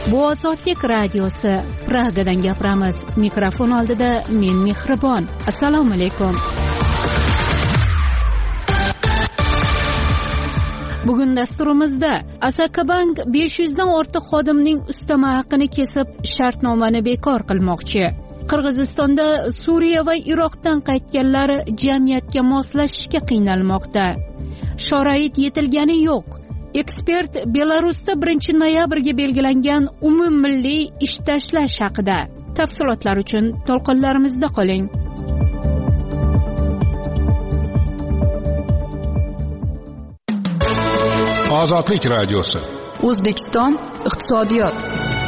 Bu Ozodlik radiosi. Pragadan gapiramiz. Mikrofon oldida men Mehribon. Assalomu alaykum. Bugun dasturimizda Asakabank 500 dan ortiq xodimning ustama haqini kesib, shartnomani bekor qilmoqchi. Qirg'izistonda Suriya va Iroqdan qaytganlar jamiyatga moslashishga qiynalmoqda. Sharoit yetilgani yo'q. Ekspert Belarusda 1 noyabrga belgilangan umummilliy ish tashlash haqida. Tafsilotlar uchun to'lqinlarimizda qoling. Ozodlik radiosi. O'zbekiston iqtisodiyot.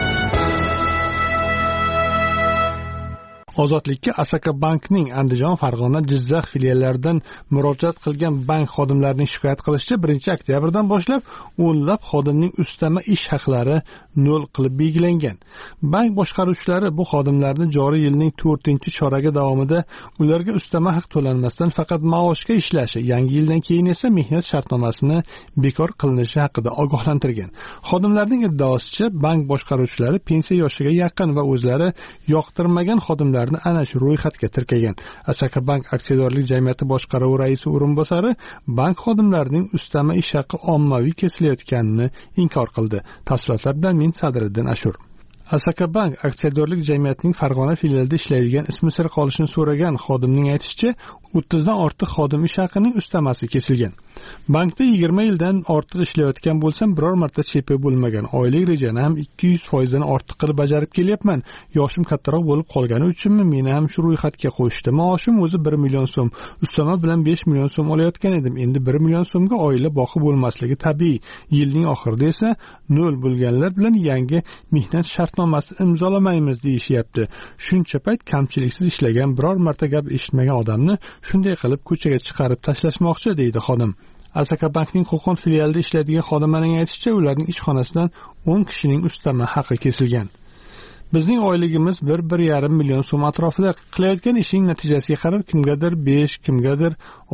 Ozodlikka Asakabankning Andijon, Farg'ona, Jizzax filiallaridan murojaat qilgan bank xodimlarining shikoyat qilishicha 1 oktyabrdan boshlab o'nlab xodimning ustama ish haqlari nol qilib belgilangan. Bank boshqaruvchilari bu xodimlarni joriy yilning 4-choragi davomida ularga ustama haq to'lanmasdan faqat maoshga ishlashi, yangi yildan keyin esa mehnat shartnomasini bekor qilinishi haqida ogohlantirgan. Xodimlarning iddaosicha, bank boshqaruvchilari pensiya yoshiga yaqin va o'zlari yoqtirmagan xodimlar ana shu ro'yxatga tirkagan. Asakabank aksiyadorlik jamiyati boshqaruvi raisi o'rinbosari bank xodimlarining ustama ish haqi ommaviy kesilayotganini inkor qildi. Tafsilotlar bilan men Sadriddin Ashur. Asakabank aksiyadorlik jamiyatining Farg'ona filialida ishlaydigan ismi sir qolishini so'ragan xodimning aytishicha, 30 dan ortiq xodim ish haqining ustamasi kesilgan. Bankda 20 yildan ortiq ishlayotgan bo'lsam, biror marta chepe bo'lmagan. Oylik rejani ham 200% dan ortiq qilib bajarib kelyapman. Yoshim kattaroq bo'lib qolgani uchunmi meni ham shu ro'yxatga qo'yishdi. Maoshim o'zi 1 million so'm. Ustama bilan 5 million so'm olayotgan edim. Endi 1 million so'mga oila boqib bo'lmasligi tabiiy. Yilning oxirida esa 0 bo'lganlar bilan yangi mehnat shartnomasi imzolamaymiz deyishyapti. Shuncha payt kamchiliksiz ishlagan, biror marta gap eshitmagan odamni shunday qilib ko'chaga chiqarib tashlashmoqchi, deydi xodim. Asakabankning Qo'qon filialida ishlaydigan xodimlarning aytishicha, ularning ishxonasidan 10 kishining ustama haqi kesilgan. Bizning oyligimiz 1-1,5 million so'm atrofida. Qilayotgan ishning natijasiga qarab kimgadir 5, kimgadir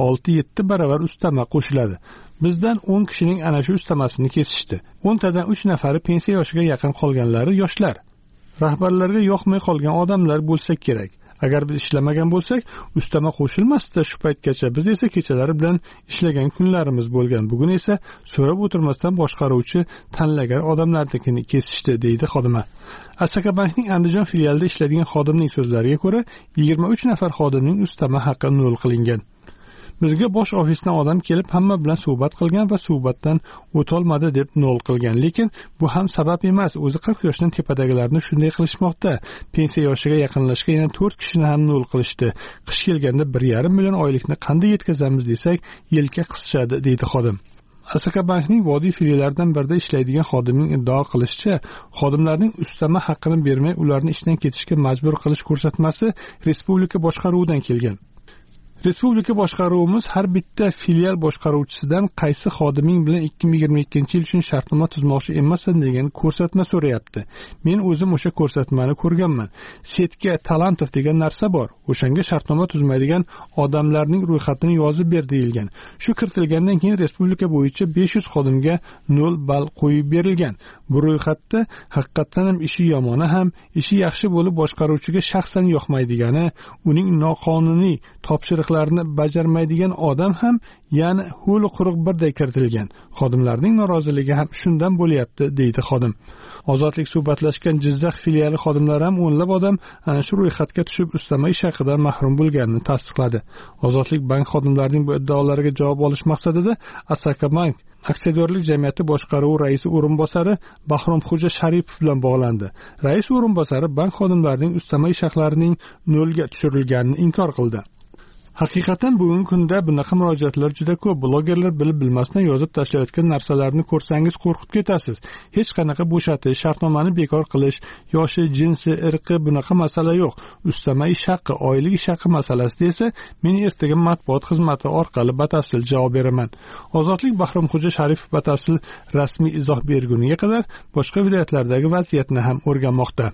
6-7 barobar ustama qo'shiladi. Bizdan 10 kishining ana shu ustamasini kesishdi. 10 tadan 3 nafari pensiya yoshiga yaqin qolganlari yoshlar. Rahbarlarga yoqmay qolgan odamlar bo'lsa kerak. Agar biz ishlamagan bo'lsak, ustama qo'shilmasdi shu paytgacha. Biz esa kechalari bilan ishlagan kunlarimiz bo'lgan. Bugun esa so'rab o'tirmasdan boshqaruvchi tanlagan odamlarnikini kesishdi, deydi xodima. Asakabankning Andijon filialida ishlaydigan xodimning so'zlariga ko'ra, 23 nafar xodimning ustama haqqi nol qilingan. Bizga bosh ofisdan odam kelib hamma bilan suhbat qilgan va suhbatdan o'tolmadi deb nol qilgan. Lekin bu ham sabab emas. O'zi 40 yoshdan tepadagilarni shunday qilishmoqda. Pensiya yoshiga yaqinlashgan yana 4 kishini ham nol qilishdi. Qish kelganda 1,5 million oylikni qanday yetkazamiz desak, yelka qisishadi, deydi xodim. Asakabankning Vodiy filiallaridan birida ishlaydigan xodimning iddao qilishicha, xodimlarning ustama haqqini bermay ularni ishdan ketishga majbur qilish ko'rsatmasi respublika boshqaruvidan kelgan. Respublika boshqaruvimiz har bitta filial boshqaruvchisidan qaysi xodiming bilan 2022-yil uchun shartnoma tuzmoqchi emassan degan ko'rsatma so'rayapti. Men o'zim o'sha ko'rsatmani ko'rganman. Setga Talantov degan narsa bor. O'shanga shartnoma tuzmaydigan odamlarning ro'yxatini yozib ber deyilgan. Shu kiritilgandan keyin respublika bo'yicha 500 xodimga 0 ball qo'yib berilgan. Bu ro'yxatda haqiqatan ham ishi yomoni ham, ishi yaxshi bo'lib boshqaruvchiga shaxsan yoqmaydigani, uning noqonuniy topshiriqlarini bajarmaydigan odam ham, ya'ni ho'l quruq birday kiritilgan. Xodimlarning noroziligi ham shundan bo'lyapti, deydi xodim. Ozodlik suhbatlashgan Jizzax filiali xodimlari ham o'nlab odam ana shu ro'yxatga tushib ustama ish haqidan mahrum bo'lganini tasdiqladi. Ozodlik bank xodimlarining bu iddaolariga javob olish maqsadida Asakabank aksiyadorlik jamiyati boshqaruvi raisi o'rinbosari Bahromxo'ja Sharipov bilan bog'landi. Rais o'rinbosari bank xodimlarining ustama ish haqlarining 0 ga tushirilganini inkor qildi. Haqiqatan bugungi kunda bunaqa murojaatlar juda ko'p. Blogerlar bilib bilmasdan yozib tashlayotgan narsalarni ko'rsangiz qo'rqib ketasiz. Hech qanaqa bo'shatish, shartnomani bekor qilish, yoshi, jinsi, irqi bunaqa masala yo'q. Ustama ish haqqi, oylik ish haqqi masalasida esa men ertaga matbuot xizmati orqali batafsil javob beraman. Ozodlik Bahromxo'ja Sharipov batafsil rasmiy izoh berguniga qadar boshqa viloyatlardagi vaziyatni ham o'rganmoqda.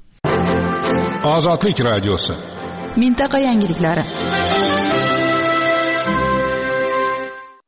Ozodlik radiosi. Mintaqa yangiliklari.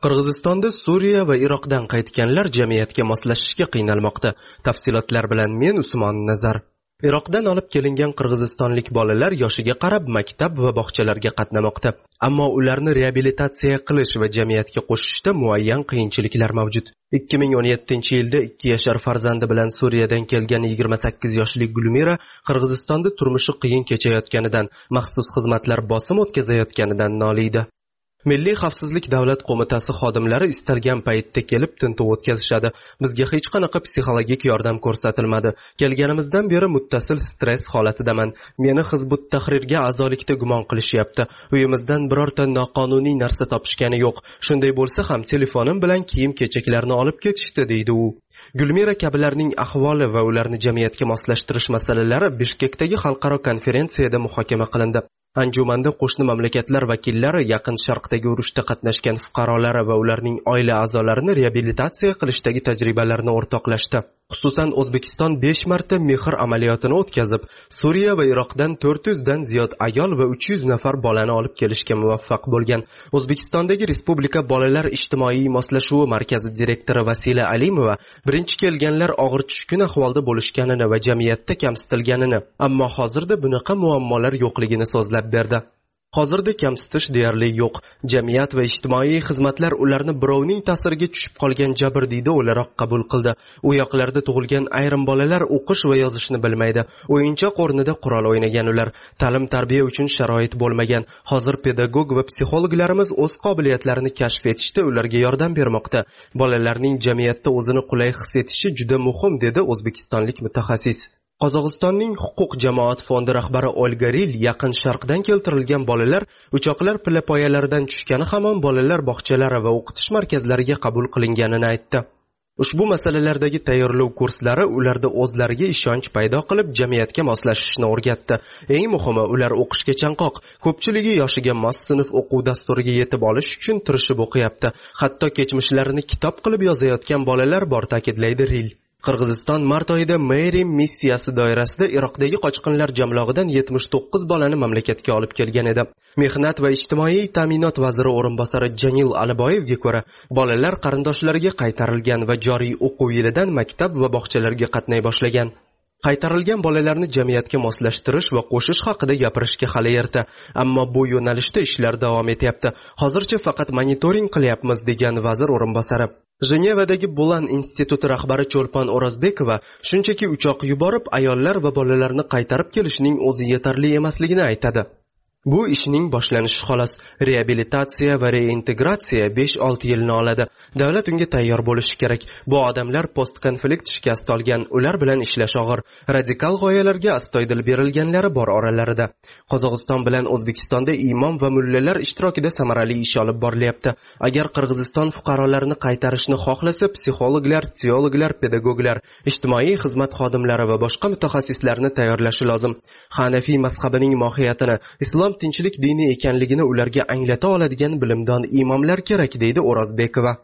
Qirg'izistonda Suriya va Iroqdan qaytganlar jamiyatga moslashishga qiynalmoqda. Tafsilotlar bilan men Usmon Nazar. Iroqdan olib kelingan qirg'izistonlik bolalar yoshiga qarab maktab va bog'chalarga qatnamoqda. Ammo ularni reabilitatsiya qilish va jamiyatga qo'shishda muayyan qiyinchiliklar mavjud. 2017-yilda 2 yashar farzandi bilan Suriyadan kelgan 28 yoshli Gulmira Qirg'izistonda turmushi qiyin kechayotganidan, maxsus xizmatlar bosim o'tkazayotganidan noliydi. Milliy xavfsizlik davlat qo'mitasi xodimlari istalgan paytda kelib tintuv o'tkazishadi. Bizga hech qanaqa psixologik yordam ko'rsatilmadi. Kelganimizdan beri muttasil stress holatidaman. Meni Hizbut Tahrirga a'zolikda gumon qilishyapti. Uyimizdan birorta noqonuniy narsa topishgani yo'q. Shunday bo'lsa ham telefonim bilan kiyim-kechaklarni olib ketishdi, deydi u. Gulmira kabilarning ahvoli va ularni jamiyatga moslashtirish masalalari Bishkekdagi xalqaro konferensiyada muhokama qilindi. Anjumanda qo'shni mamlakatlar vakillari Yaqin Sharqdagi urushda qatnashgan fuqarolari va ularning oila a'zolarini reabilitatsiya qilishdagi tajribalarini o'rtoqlashdi. Xususan O'zbekiston 5 marta mehr amaliyotini o'tkazib, Suriya va Iroqdan 400 dan ziyod ayol va 300 nafar bolani olib kelishga muvaffaq bo'lgan. O'zbekistondagi Respublika bolalar ijtimoiy moslashuvi markazi direktori Vasila Alimova birinchi kelganlar og'ir tushkun ahvolda bo'lishganini va jamiyatda kamsitilganini, ammo hozirda bunaqa muammolar yo'qligini so'zlab berdi. Hozirda kamsitish deyarli yo'q. Jamiyat va ijtimoiy xizmatlar ularni birovning ta'siriga tushib qolgan jabrdiyda o'laroq qabul qildi. U yoqlarda tug'ilgan ayrim bolalar o'qish va yozishni bilmaydi. O'yinchoq o'rnida qurol o'ynagan ular. Ta'lim-tarbiya uchun sharoit bo'lmagan. Hozir pedagog va psixologlarimiz o'z qobiliyatlarini kashf etishda ularga yordam bermoqda. Bolalarning jamiyatda o'zini qulay his etishi juda muhim, dedi o'zbekistonlik mutaxassis. Qozog'istonning huquq jamoat fondi rahbari Olga Ril Yaqin Sharqdan keltirilgan bolalar uchoqlar pillapoyalaridan tushgani hamon bolalar bog'chalari va o'qitish markazlariga qabul qilinganini aytdi. Ushbu masalalardagi tayyorlov kurslari ularda o'zlariga ishonch paydo qilib, jamiyatga moslashishni o'rgatdi. Eng muhimi, ular o'qishga chanqoq. Ko'pchiligi yoshiga mos sinf o'quv dasturiga yetib olish uchun tirishib o'qiyapti. Hatto kechmishlarini kitob qilib yozayotgan bolalar bor, ta'kidlaydi Ril. Qirg'iziston mart oyida Meri missiyasi doirasida Iroqdagi qochqinlar jamlog'idan 79 bolani mamlakatga olib kelgan edi. Mehnat va ijtimoiy ta'minot vaziri o'rinbosari Janil Aliboyevga ko'ra, bolalar qarindoshlariga qaytarilgan va joriy o'quv yilidan maktab va bog'chalarga qatnay boshlagan. Qaytarilgan bolalarni jamiyatga moslashtirish va qo'shish haqida gapirishga hali erta, ammo bu yo'nalishda ishlar davom etyapti. Hozircha faqat monitoring qilyapmiz, degan vazir o'rinbosari. Jenevadagi Bulan instituti rahbari Cho'lpon O'rozbekova shunchaki uchoq yuborib, ayollar va bolalarni qaytarib kelishning o'zi yetarli emasligini aytadi. Bu ishning boshlanishi xolos. Reabilitatsiya va reintegratsiya 5-6 yilni oladi. Davlat unga tayyor bo'lishi kerak. Bu odamlar post-konflikt shikast olgan, ular bilan ishlash og'ir. Radikal g'oyalarga astoydil berilganlari bor oralarida. Qozog'iston bilan O'zbekistonda imom va mullalar ishtirokida samarali ish olib borilyapti. Agar Qirg'iziston fuqarolarini qaytarishni xohlasa, psixologlar, teologlar, pedagoglar, ijtimoiy xizmat xodimlari va boshqa mutaxassislarni tayyorlashi lozim. Hanafiy mazhabining mohiyatini, islom tinchlik dini ekanligini ularga anglata oladigan bilimdon imomlar kerak, deydi O'rozbekova.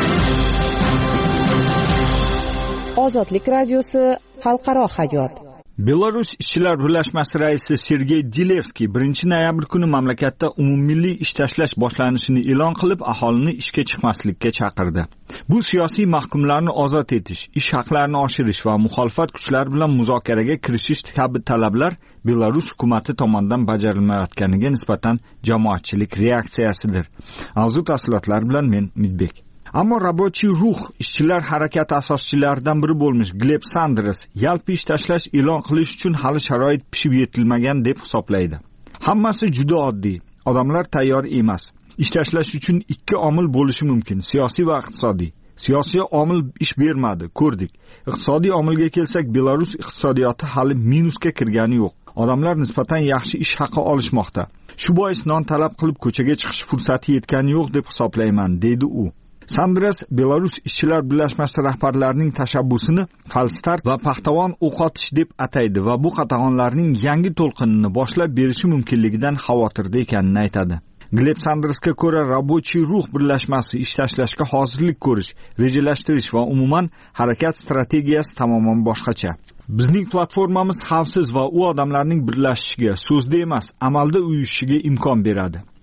Ozodlik radiosi xalqaro hayot. Belarus ishchilar birlashmasi raisi Sergey Dilevskiy 1-noyabr kuni mamlakatda umummilliy ish tashlash boshlanishini e'lon qilib, aholini ishga chiqmaslikka chaqirdi. Bu siyosiy mahkumlarni ozod etish, ish haqlarini oshirish va muxolifat kuchlari bilan muzokaraga kirishish kabi talablar Belarus hukumati tomonidan bajarilmayotganiga nisbatan jamoatchilik reaksiyasidir. Mavzu tafsilotlari bilan men Umidbek. Ammo Rabochiy ruh ishchilar harakati asoschilaridan biri bo'lmish Gleb Sanders yalpi ish tashlash e'lon qilish uchun hali sharoit pishib yetilmagan deb hisoblaydi. Hammasi juda oddiy. Odamlar tayyor emas. Ish tashlash uchun 2 omil bo'lishi mumkin: siyosiy va iqtisodiy. Siyosiy omil ish bermadi, ko'rdik. Iqtisodiy omilga kelsak, Belarus iqtisodiyoti hali minusga kirgani yo'q. Odamlar nisbatan yaxshi ish haqi olishmoqda. Shu bois non talab qilib ko'chaga chiqish fursati yetgani yo'q deb hisoblayman, deydi u. Sanders Belarus ishchilar birlashmasi rahbarlarining tashabbusini falstart va paxtavon o'qotish deb ataydi va bu qatag'onlarning yangi to'lqinini boshlab berishi mumkinligidan xavotirda ekanini aytadi. Gleb Sandersga ko'ra, Rabochiy ruh birlashmasi ish tashlashga hozirlik ko'rish, rejalashtirish va umuman harakat strategiyasi tamoman boshqacha. Bizning platformamiz xavfsiz va u odamlarning birlashishiga, so'zda emas, amalda uyushishiga imkon beradi.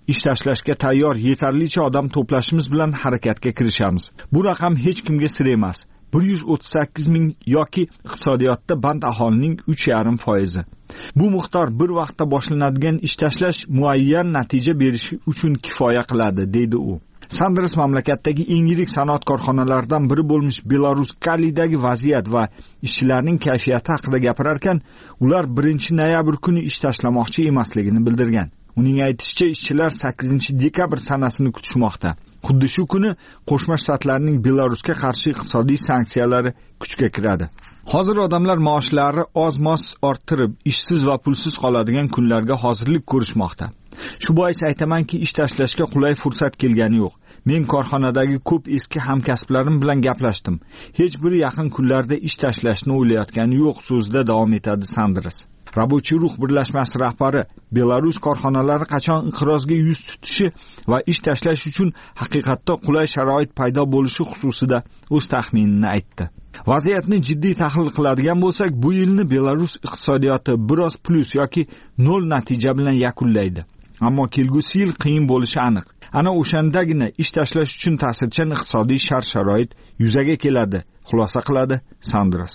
ish tashlashga tayyor yetarlicha odam to'plashimiz bilan harakatga kirishamiz. Bu raqam hech kimga sir emas. 138 ming yoki iqtisodiyotda band aholining 3,5%. Bu miqdor bir vaqtda boshlanadigan ish tashlash muayyan natija berishi uchun kifoya qiladi, deydi u. Sanders mamlakatdagi eng yirik sanoat korxonalaridan biri bo'lmish Belarus Kalidagi vaziyat va ishchilarning kayfiyati haqida gapirarkan, ular 1-noyabr kuni ish tashlamoqchi emasligini bildirgan. Uning aytishicha, ishchilar 8-dekabr sanasini kutishmoqda. Xuddi shu kuni Qo'shma Shtatlarning Belarusga qarshi iqtisodiy sanksiyalari kuchga kiradi. Hozir odamlar maoshlari oz-moz orttirib, ishsiz va pulsiz qoladigan kunlarga hozirlik ko'rishmoqda. Shu bois aytamanki, ish tashlashga qulay fursat kelgani yo'q. Men korxonadagi ko'p eski hamkasblarim bilan gaplashdim. Hech biri yaqin kunlarda ish tashlashni o'ylayotgani yo'q, so'zida davom etadi Sanders. Rabochiy ruh birlashmasi rahbari Belarus korxonalari qachon inqirozga yuz tutishi va ish tashlash uchun haqiqatda qulay sharoit paydo bo'lishi xususida o'z taxminini aytdi. Vaziyatni jiddiy tahlil qiladigan bo'lsak, bu yilni Belarus iqtisodiyoti biroz plus yoki 0 natija bilan yakunlaydi. Ammo kelgusi yil qiyin bo'lishi aniq. Ana o'shandagina ish tashlash uchun ta'sirchan iqtisodiy shart-sharoit yuzaga keladi, xulosa qiladi Sanders.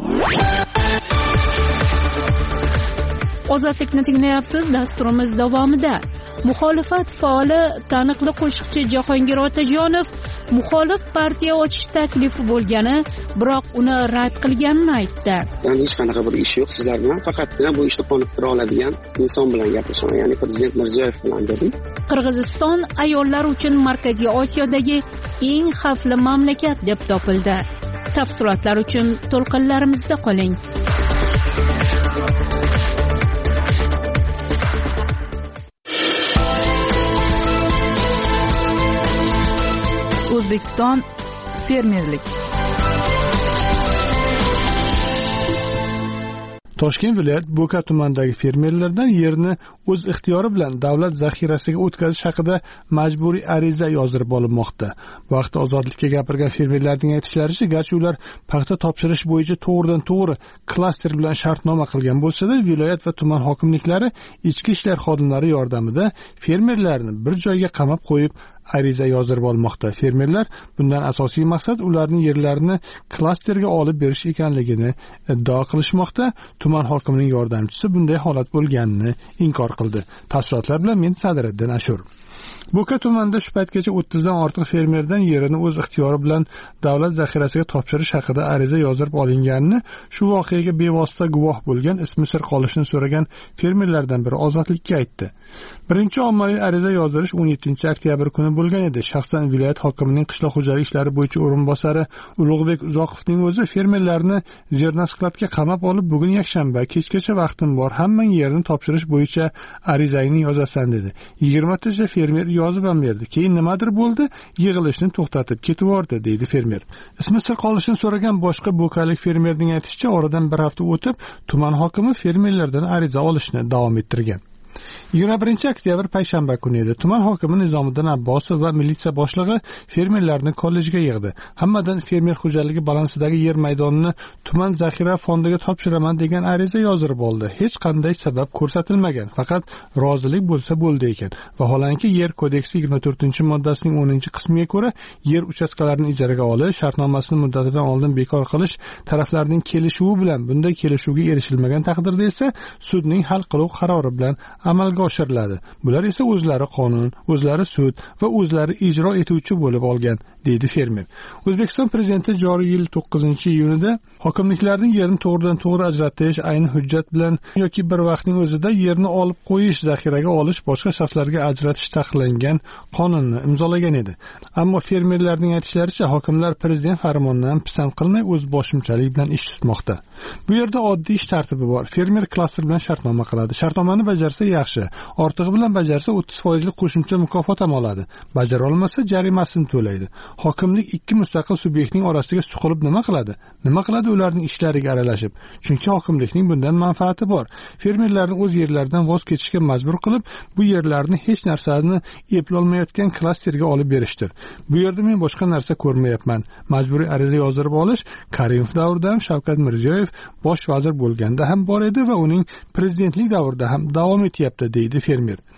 Ozodlikni tinglayapsiz. Dasturimiz davomida muxolifat faoli taniqli qo'shiqchi Jahongir Otajonov muxolif partiya ochish taklifi bo'lgani, biroq uni rad qilganini aytdi. Hech qanaqa bir ish yo'q sizlar bilan, faqatgina bu ishni qoniqtira oladigan inson bilan gaplashaman, ya'ni prezident Mirziyoyev bilan dedim. Qirg'iziston ayollar uchun Markaziy Osiyodagi eng xavfli mamlakat deb topildi. Tafsilotlar uchun to'lqinlarimizda qoling. O'zbekiston fermerlik. Toshkent viloyat Bo'ka tumanidagi fermerlardan yerni o'z ixtiyori bilan davlat zaxirasiga o'tkazish haqida majburiy ariza yozdirib olinmoqda. Bu vaqtda Ozodlikka gapirgan fermerlarning aytishlaricha, garchi ular paxta topshirish bo'yicha to'g'ridan-to'g'ri klaster bilan shartnoma qilgan bo'lsa-da, viloyat va tuman hokimliklari ichki ishlar xodimlari yordamida fermerlarni bir joyga qamab qo'yib ariza yozdirib olmoqda. Fermerlar bundan asosiy maqsad ularning yerlarini klasterga olib berish ekanligini iddao qilishmoqda. Tuman hokimining yordamchisi bunday holat bo'lganini inkor qildi. Tafsilotlar bilan men Sadiriddin Ashur. Bo'ka tumanida shu paytgacha 30 dan ortiq fermerdan yerini o'z ixtiyori bilan davlat zaxirasiga topshirish haqida ariza yozdirib olinganini, shu voqeaga bevosita guvoh bo'lgan, ismi sir qolishini so'ragan fermerlardan biri Ozodlikka aytdi. Birinchi ommaviy ariza yozdirish 17-oktyabr kuni bo'lgan edi. Shaxsan viloyat hokimining qishloq xo'jalik ishlari bo'yicha o'rinbosari Ulug'bek Uzoqovning o'zi fermerlarni Zernaskladga qamab olib, bugun yakshanba kechgacha vaqtim bor, hammang yerni topshirish bo'yicha arizangni yozasan dedi. 20 ta fermer yozib ham berdi. Keyin nimadir bo'ldi, yig'ilishni to'xtatib ketib yubordi, deydi fermer. Ismi sir qolishini so'ragan boshqa bo'kalik fermerning aytishicha, oradan bir hafta o'tib tuman hokimi fermerlardan ariza olishni davom ettirgan. 21-oktyabr payshanba kuni edi. Tuman hokimi Nizomiddin Abbosov va militsiya boshlig'i fermerlarni kollejga yig'di. Hammadan fermer xo'jaligi balansidagi yer maydonini tuman zaxira fondiga topshiraman degan ariza yozdirib oldi. Hech qanday sabab ko'rsatilmagan, faqat rozilik bo'lsa bo'ldi ekan. Vaholanki yer kodeksi 24-moddasining 10-qismiga ko'ra yer uchastkalarini ijaraga olish, shartnomasini muddatidan oldin bekor qilish taraflarning kelishuvi bilan, bunday kelishuvga erishilmagan taqdirda esa sudning hal qiluv qarori bilan amalga oshiriladi. Bular esa o'zlari qonun, o'zlari sud va o'zlari ijro etuvchi bo'lib olgan, deydi fermer. O'zbekiston prezidenti joriy yil 9-iyunida hokimliklarning yerni to'g'ridan-to'g'ri ajratish, ayni hujjat bilan yoki bir vaqtning o'zida yerni olib qo'yish, zaxiraga olish, boshqa shaxslarga ajratish taqiqlangan qonunni imzolagan edi. Ammo fermerlarning aytishlaricha, hokimlar prezident farmonidan pisand qilmay o'z boshimchalik bilan ish tutmoqda. Bu yerda oddiy ish tartibi bor. Fermer klaster bilan shartnoma qiladi. Shartnomani bajarsa yaxshi, ortig'i bilan bajarsa 30% qo'shimcha mukofot ham oladi. Bajara olmasa jarimasini to'laydi. Hokimlik ikki mustaqil subyektning orasiga suqilib nima qiladi? Nima qiladi ularning ishlariga aralashib? Chunki hokimlikning bundan manfaati bor. Fermerlarni o'z yerlaridan voz kechishga majbur qilib, bu yerlarni hech narsani eplolmayotgan klasterga olib berishdir. Bu yerda men boshqa narsa ko'rmayapman. Majburiy ariza yozdirib olish Karimov davrida ham, Shavkat Mirziyoyev bosh vazir bo'lganda ham bor edi va uning prezidentlik davrida ham davom etyapti, deydi fermer.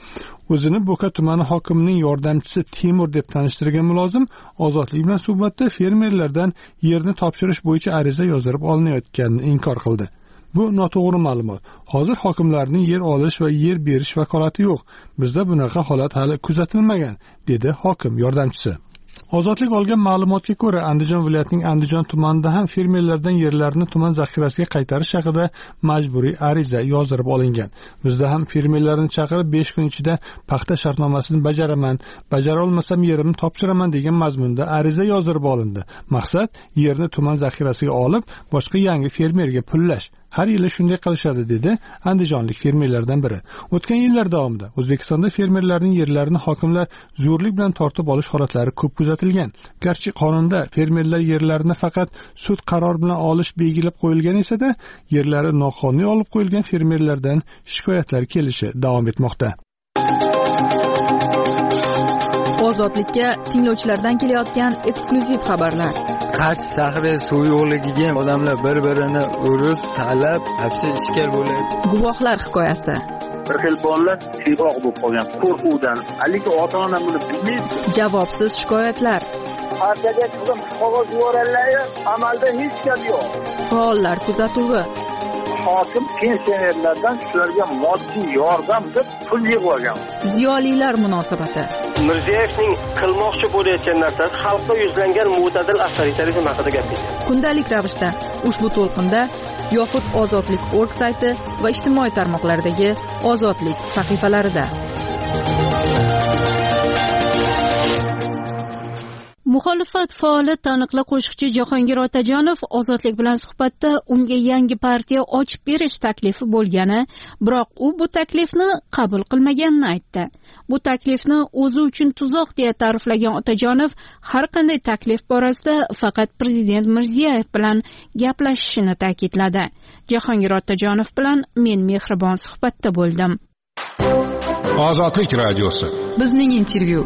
o'zini Bo'ka tumani hokimining yordamchisi Timur deb tanishtirgan mulozim Ozodlik bilan suhbatda fermerlardan yerni topshirish bo'yicha ariza yozdirib olinayotganini inkor qildi. Bu noto'g'ri ma'lumot. Hozir hokimlarning yer olish va yer berish vakolati yo'q. Bizda bunaqa holat hali kuzatilmagan, dedi hokim yordamchisi. Ozodlik olgan ma'lumotga ko'ra, Andijon viloyatining Andijon tumanida ham fermerlardan yerlarini tuman zaxirasiga qaytarish haqida majburiy ariza yozdirib olingan. Bizda ham fermerlarni chaqirib 5 kun ichida paxta shartnomasini bajaraman, bajara olmasam yerimni topshiraman degan mazmunda ariza yozdirib olindi. Maqsad yerni tuman zaxirasiga olib, boshqa yangi fermerga pullash. Har yili shunday qilishadi, dedi andijonlik fermerlardan biri. O'tgan yillar davomida O'zbekistonda fermerlarning yerlarini hokimlar zo'rlik bilan tortib olish holatlari ko'p kuzatilgan. Garchi qonunda fermerlar yerlarini faqat sud qarori bilan olish belgilab qo'yilgan esa-da, yerlari noqonuniy olib qo'yilgan fermerlardan shikoyatlar kelishi davom etmoqda. Ozodlikka tinglovchilardan kelayotgan eksklyuziv xabarlar. Qarshi shahri suv yo'qligiga odamlar bir-birini urib, talab, hapsi ishkal bo'ladi. Guvohlar hikoyasi. Bir xil bolalar siyg'oq bo'lib qolgan qo'rquvdan. Lekin ota-ona buni bilmaydi. Javobsiz shikoyatlar. Partiyaga qizim qog'oz yuborganlar, amalda hech gap yo'q. Faollar kuzatuvi. Hokim pensionerlardan shularga moddiy yordam deb pul yig'ib Ziyolilar munosabati. Mirziyevning qilmoqchi bo'layotgan narsasi xalqqa yuzlangan mo'tadil avtoritarizm haqida gapirdi. Kundalik ravishda ushbu to'lqinda yoxud Ozodlik.org sayti va ijtimoiy tarmoqlardagi Ozodlik sahifalarida. Muxolifat faoli taniqli qo'shiqchi Jahongir Otajonov Ozodlik bilan suhbatda unga yangi partiya ochib berish taklifi bo'lgani, biroq u bu taklifni qabul qilmaganini aytdi. Bu taklifni o'zi uchun tuzoq deya ta'riflagan Otajonov har qanday taklif borasida faqat prezident Mirziyoyev bilan gaplashishini ta'kidladi. Jahongir Otajonov bilan men mehribon suhbatda bo'ldim. Ozodlik radiosi. Bizning intervyu.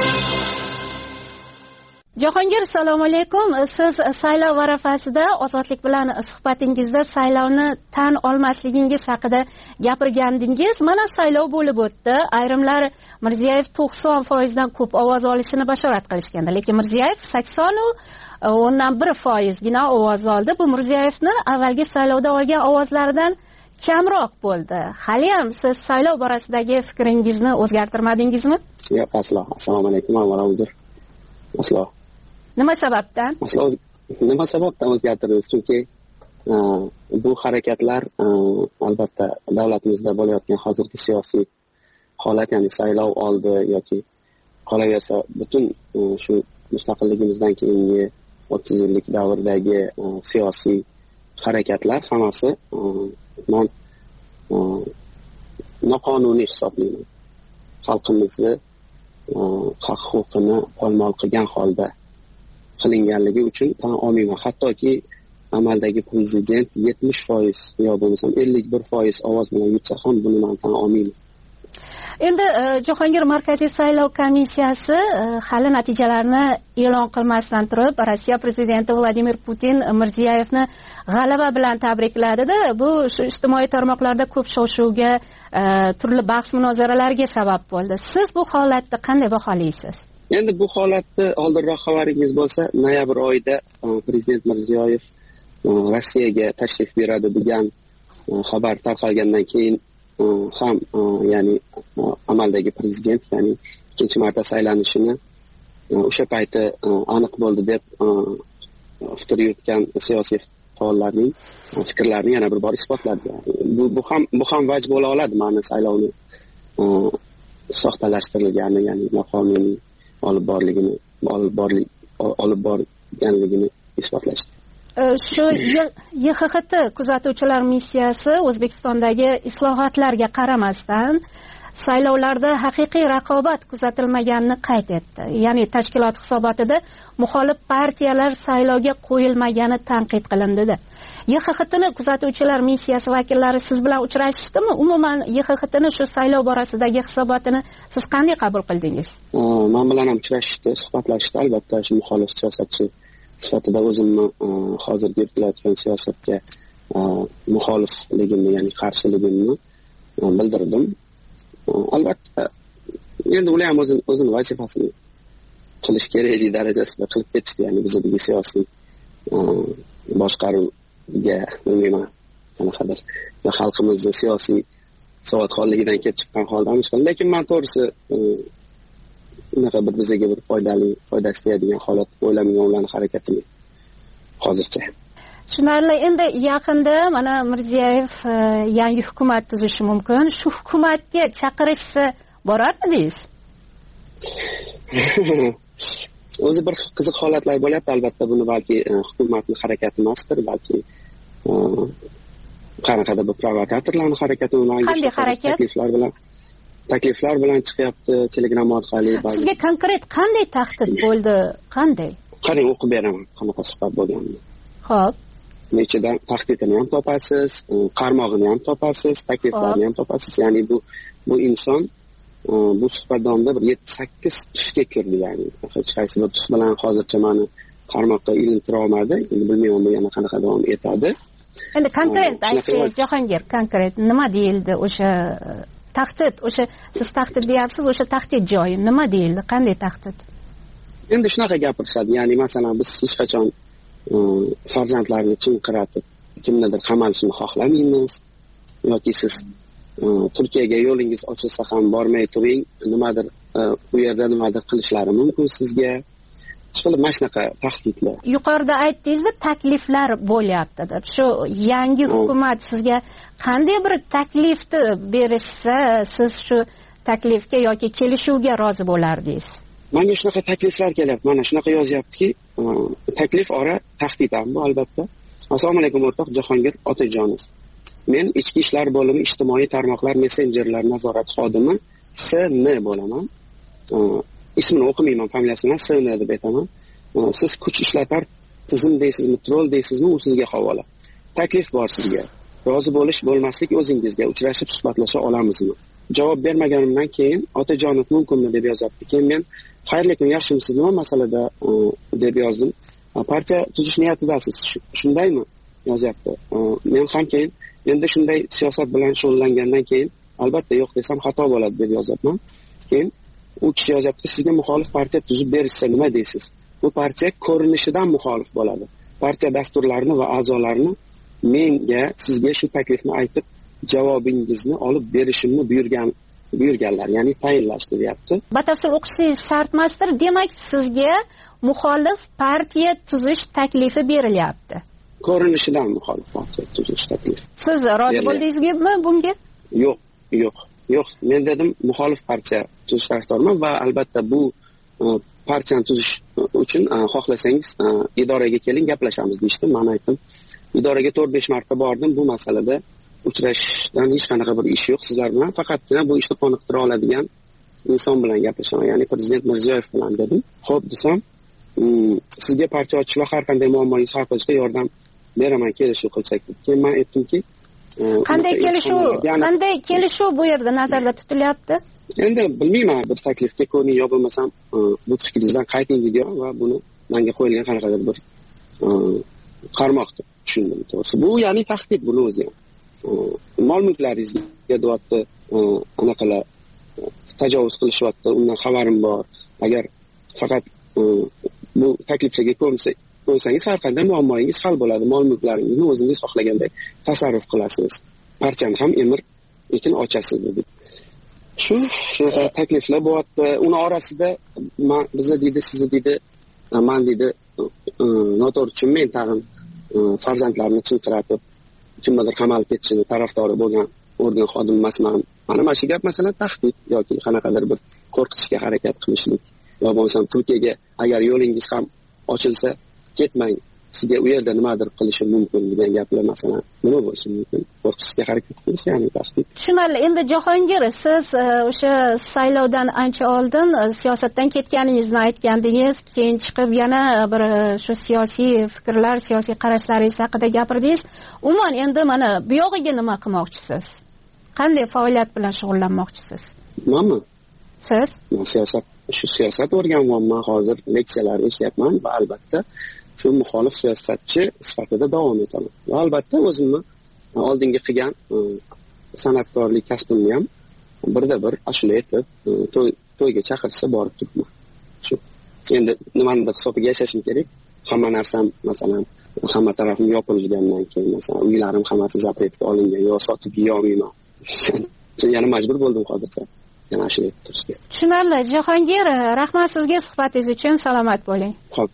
Jahongir, assalomu alaykum. Siz saylov arafasida Ozodlik bilan suhbatingizda saylovni tan olmasligingiz haqida gapirgandingiz. Mana saylov bo'lib o'tdi. Ayrimlar Mirziyoyev 90% dan ko'p ovoz olishini bashorat qilishgandi, lekin Mirziyoyev 80.1% gina ovoz oldi. Bu Mirziyoyevni avvalgi saylovda olgan ovozlaridan kamroq bo'ldi. Hali ham siz saylov borasidagi fikringizni o'zgartirmadingizmi? Yo'q, aslo. Assalomu alaykum, avvalo uzr. Aslo. Nima sababdan? Nima sababdan o'zgartiramiz? Chunki bu harakatlar albatta davlatimizda bo'layotgan hozirgi siyosiy holat, ya'ni saylov oldi yoki qolaversa butun shu mustaqilligimizdan keyingi 30 yillik davrdagi siyosiy harakatlar hammasi men noqonuniy hisoblayman. Xalqimizni haq huquqini poymol qilgan holda qilinganligi uchun tan olmayman. Hattoki amaldagi prezident 70% yo bo'lmasam 51% ovoz bilan yutsa ham buni men tan olmayman. Endi Jahongir, Markaziy saylov komissiyasi hali natijalarni e'lon qilmasdan turib, Rossiya prezidenti Vladimir Putin Mirziyoyevni g'alaba bilan tabrikladi-da. Bu shu ijtimoiy tarmoqlarda ko'p shov-shuvga, turli bahs-munozaralarga sabab bo'ldi. Siz bu holatni qanday baholaysiz? Endi bu holatni oldinroq xabaringiz bo'lsa, noyabr oyida prezident Mirziyoyev Rossiyaga tashrif buyuradi degan xabar tarqalgandan keyin ham ya'ni amaldagi prezident, ya'ni ikkinchi marta saylanishini o'sha payti aniq bo'ldi deb fikr yuritgan siyosiy faollarning fikrlarini yana bir bor isbotladi. Bu ham vaj bo'la oladi, ma'ni saylovni soxtalashtirilgani, ya'ni noqonuniy olib borganligini isbotlashdi. Shu YXHT kuzatuvchilar missiyasi O'zbekistondagi islohotlarga qaramasdan saylovlarda haqiqiy raqobat kuzatilmaganini qayd etdi. Ya'ni tashkilot hisobotida muxolif partiyalar saylovga qo'yilmagani tanqid qilindi. YXHTni kuzatuvchilar missiyasi vakillari siz bilan uchrashdimi? Umuman YXHTni shu saylov borasidagi hisobotini siz qanday qabul qildingiz? Men bilan ham uchrashishdi, suhbatlashishdi. Albatta, shu muxolif siyosatchi sifatida o'zimni hozirgi yuritilayotgan siyosatga muxolifligimni, ya'ni qarshiligimni bildirdim. Albatta, endi ular ham o'zini vazifasini qilish keraklik darajasida qilib ketishdi. Ya'ni bizdagi siyosiy boshqaruvga bilmayman qanaqadir xalqimizni siyosiy savodxonligidan kelib chiqqan holdamiz. Lekin men to'g'risi unaqa bir bizga bir foydasi tegadigan holat o'ylamagan ularning harakatini hozircha. Tushunarli. Endi yaqinda mana Mirziyoyev yangi hukumat tuzishi mumkin. Shu hukumatga chaqirishsa borardingiz? O'zi bir qiziq holatlar bo'lyapti. Albatta buni balki hukumatning harakati emasdir, balki qanaqadir bir provokatorlarning harakati. Qanday harakat? Takliflar bilan chiqyapti Telegram orqali. Sizga konkret qanday tahdid bo'ldi? Qanday? Qarang, o'qib beraman qanaqa suhbat bo'lganini. Xo'p. Ichidan tahdidini ham topasiz, qarmog'ini ham topasiz, takliflarini ham topasiz. Ya'ni bu inson bu suhbat davomida bir 7-8 tusga kirdi. Ya'ni hech qaysi bir tus bilan hozircha meni qarmoqqa ilintira olmadi. Endi bilmayman bu yana qanaqa davom etadi. Endi konkret aytsangiz, Jahongir, konkret nima deyildi o'sha tahdid? O'sha siz tahdid deyapsiz, o'sha tahdid joyi nima deyildi? Qanday tahdid? Endi shunaqa gapirishadi. Ya'ni masalan biz hech qachon farzandlarni chinqiratib kimnidir qamalishini xohlamaymiz yoki siz Turkiyaga yo'lingiz ochilsa ham bormay turing, nimadir u yerda nimadir qilishlari mumkin sizga. Chiqilib mana shunaqa tahdidlar. Yuqorida aytdingizda takliflar bo'lyapti deb. Shu yangi hukumat sizga qanday bir taklifni berishsa, siz shu taklifga yoki kelishuvga rozi bo'lardingiz? Menga shunaqa takliflar kelyapti. Mana shunaqa yozyaptiki, taklif ora tahdid ham bu albatta. Assalomu alaykum o'rtoq Jahongir Otajonov. Men Ichki ishlar bo'limi ijtimoiy tarmoqlar messenjerlar nazorat xodimi SN bo'laman. Ismini o'qimayman, familiyasini SN deb aytaman. Siz kuch ishlatar tizim deysizmi, troll deysizmi, u sizga havola. Taklif bor sizga. Rozi bo'lish, bo'lmaslik o'zingizga. Uchrashib suhbatlasha olamizmi? Javob bermaganimdan keyin Otajonov mumkinmi deb yozyapti. Keyin men xayrli kun, yaxshimisiz, nima masalada deb yozdim. Partiya tuzish niyatidasiz, shundaymi? Yozyapti. Men ham keyin endi shunday siyosat bilan shug'ullangandan keyin albatta yo'q desam xato bo'ladi deb yozyapman. Keyin u kishi yozyapti, sizga muxolif partiya tuzib berishsa nima deysiz? Bu partiya ko'rinishidan muxolif bo'ladi. Partiya dasturlarini va a'zolarini menga, sizga shu taklifni aytib javobingizni olib berishimni buyurganlar, ya'ni tayinlashdi deyapti. Batafsil o'qishingiz shart emasdir. Demak, sizga muxolif partiya tuzish taklifi berilyapti. Ko'rinishidan muxolif partiya tuzish taklifi. Siz rozi bo'ldingizmi bunga? Yo'q. Men dedim muxolif partiya tuzish tarafdorman va albatta bu partiyani tuzish uchun xohlasangiz idoraga keling, gaplashamiz deyishdi. Men aytdim, idoraga 4-5 marta bordim. Bu masalada uchrashishdan hech qanaqa bir ish yo'q sizlar bilan. Faqatgina bu ishni qoniqtira oladigan inson bilan gaplashaman, ya'ni prezident Mirziyoyev bilan dedim. Xo'p desam, sizga partiya ochish va har qanday muammongizni hal qilishda yordam beraman, kelishuv qilsak. Keyin men aytdimki, qanday kelishuv bu yerda nazarda tutilyapti? Endi bilmayman, bir taklifga ko'ning yo bo'lmasam bu fikringizdan qayting video va buni menga qo'yilgan qanaqadir bir qarmoqdir, tushundim to'g'risi. Bu ya'ni tahdid buni o'zi ham. Mol mulklaringizga deyapti, anaqalar tajovuz qilishyapti, undan xabarim bor. Agar faqat bu taklifga ko'nsangiz har qanday muammoingiz hal bo'ladi. Mol mulklaringizni o'zingiz xohlaganday tasarruf qilasiz. Partiyani ham ekin ochasiz dedi. Shunaqa takliflar bo'lyapti. Uni orasida bizni deydi, sizni deydi, men deydi, noto'g'ri tushunmang, tag'in farzandlarni chinqiratib kimnidir qamalib ketishini tarafdori bo'lgan organ xodimi emasman. Mana shu gap masalan tahdid yoki qanaqadir bir qo'rqitishga harakat qilishlik. Yo bo'lmasam Turkiyaga agar yo'lingiz ham ochilsa ketmang, sizga u yerda nimadir qilishi mumkin degan gaplar masalan nima bo'lishi mumkin? Qo'rqitishga harakat qilish, ya'ni tahdid. Tushunarli. Endi Jahongir, siz o'sha saylovdan ancha oldin siyosatdan ketganingizni aytgandingiz, keyin chiqib yana bir shu siyosiy fikrlar, siyosiy qarashlaringiz haqida gapirdingiz. Umuman endi mana bu yog'iga nima qilmoqchisiz? Qanday faoliyat bilan shug'ullanmoqchisiz? Menmi? Siz? Siyosat o'rganyapman, hozir leksiyalar eshityapman va albatta shu muxolif siyosatchi sifatida davom etaman. Va albatta o'zimni oldingi qilgan san'atkorlik kasbimni ham birda bir ashula etib, to'yga chaqirishsa borib turibman. Shu. Endi nimanidir hisobiga yashashim kerak. Hamma narsam, masalan, hamma tarafim yopilgandan keyin, masalan, uylarim hammasi zapretga olingan, yo sotib yeyolmayman. Yana majbur bo'ldim hozircha. Yana shu turishga. Tushunarli. Jahongir, rahmat sizga suhbatingiz uchun. Salomat bo'ling. Xo'p.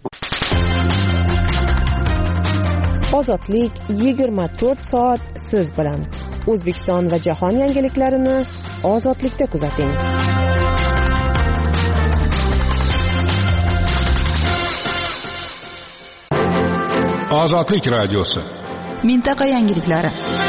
Ozodlik 24 soat siz bilan. O'zbekiston va jahon yangiliklarini ozodlikda kuzating. Ozodlik radiosi. Mintaqa yangiliklari.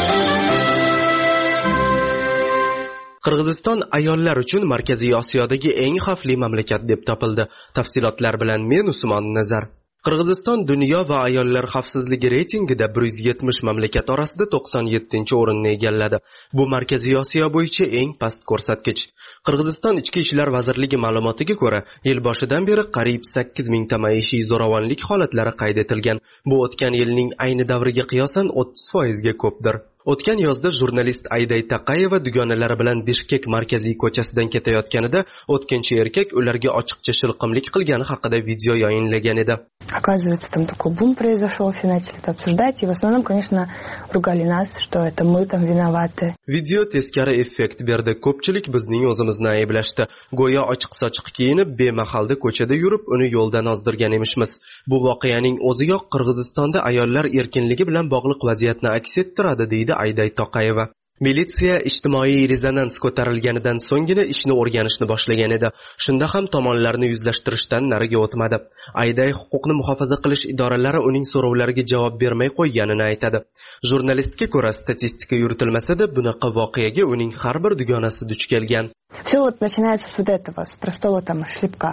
Qirg'iziston ayollar uchun Markaziy Osiyodagi eng xavfli mamlakat deb topildi. Tafsilotlar bilan men Usmon Nazar. Qirg'iziston dunyo va ayollar xavfsizligi reytingida 170 mamlakat orasida 97-o'rinni egalladi. Bu Markaziy Osiyo bo'yicha eng past ko'rsatkich. Qirg'iziston Ichki ishlar vazirligi ma'lumotiga ko'ra, yil boshidan beri qariyb 8000 ta maishiy zo'ravonlik holatlari qayd etilgan. Bu o'tgan yilning ayni davriga qiyosan 30% ga ko'pdir. O'tgan yozda jurnalist Ayday Taqayeva dugonalari bilan Bishkek markaziy ko'chasidan ketayotganida o'tkinchi erkak ularga ochiqcha shilqimlik qilgani haqida video yayinlagan edi. Оказывается, там такой бум произошел, все начали это обсуждать, и в основном, конечно, ругали нас, что это мы там виноваты. Video teskari effekt berdi. Ko'pchilik bizning o'zimizni ayblashdi. Go'yo ochiq-sochiq kiyinib, bemahalda ko'chada yurib, uni yo'ldan ozdirgan emishmiz. Bu voqeaning o'ziyoq Qirg'izistonda ayollar erkinligi bilan bog'liq vaziyatni aks ettiradi, deydi Ayday Toqayeva. Militsiya ijtimoiy rezonans ko'tarilganidan so'nggina ishni o'rganishni boshlagan edi. Shunda ham tomonlarni yuzlashtirishdan nariga o'tmadi. Ayday huquqni muhofaza qilish idoralari uning so'rovlariga javob bermay qo'yganini aytadi. Jurnalistga ko'ra, statistika yuritilmasa-da, bunaqa voqeaga uning har bir dugonasi duch kelgan. Все вот начинается с вот этого, с простого там шлепка,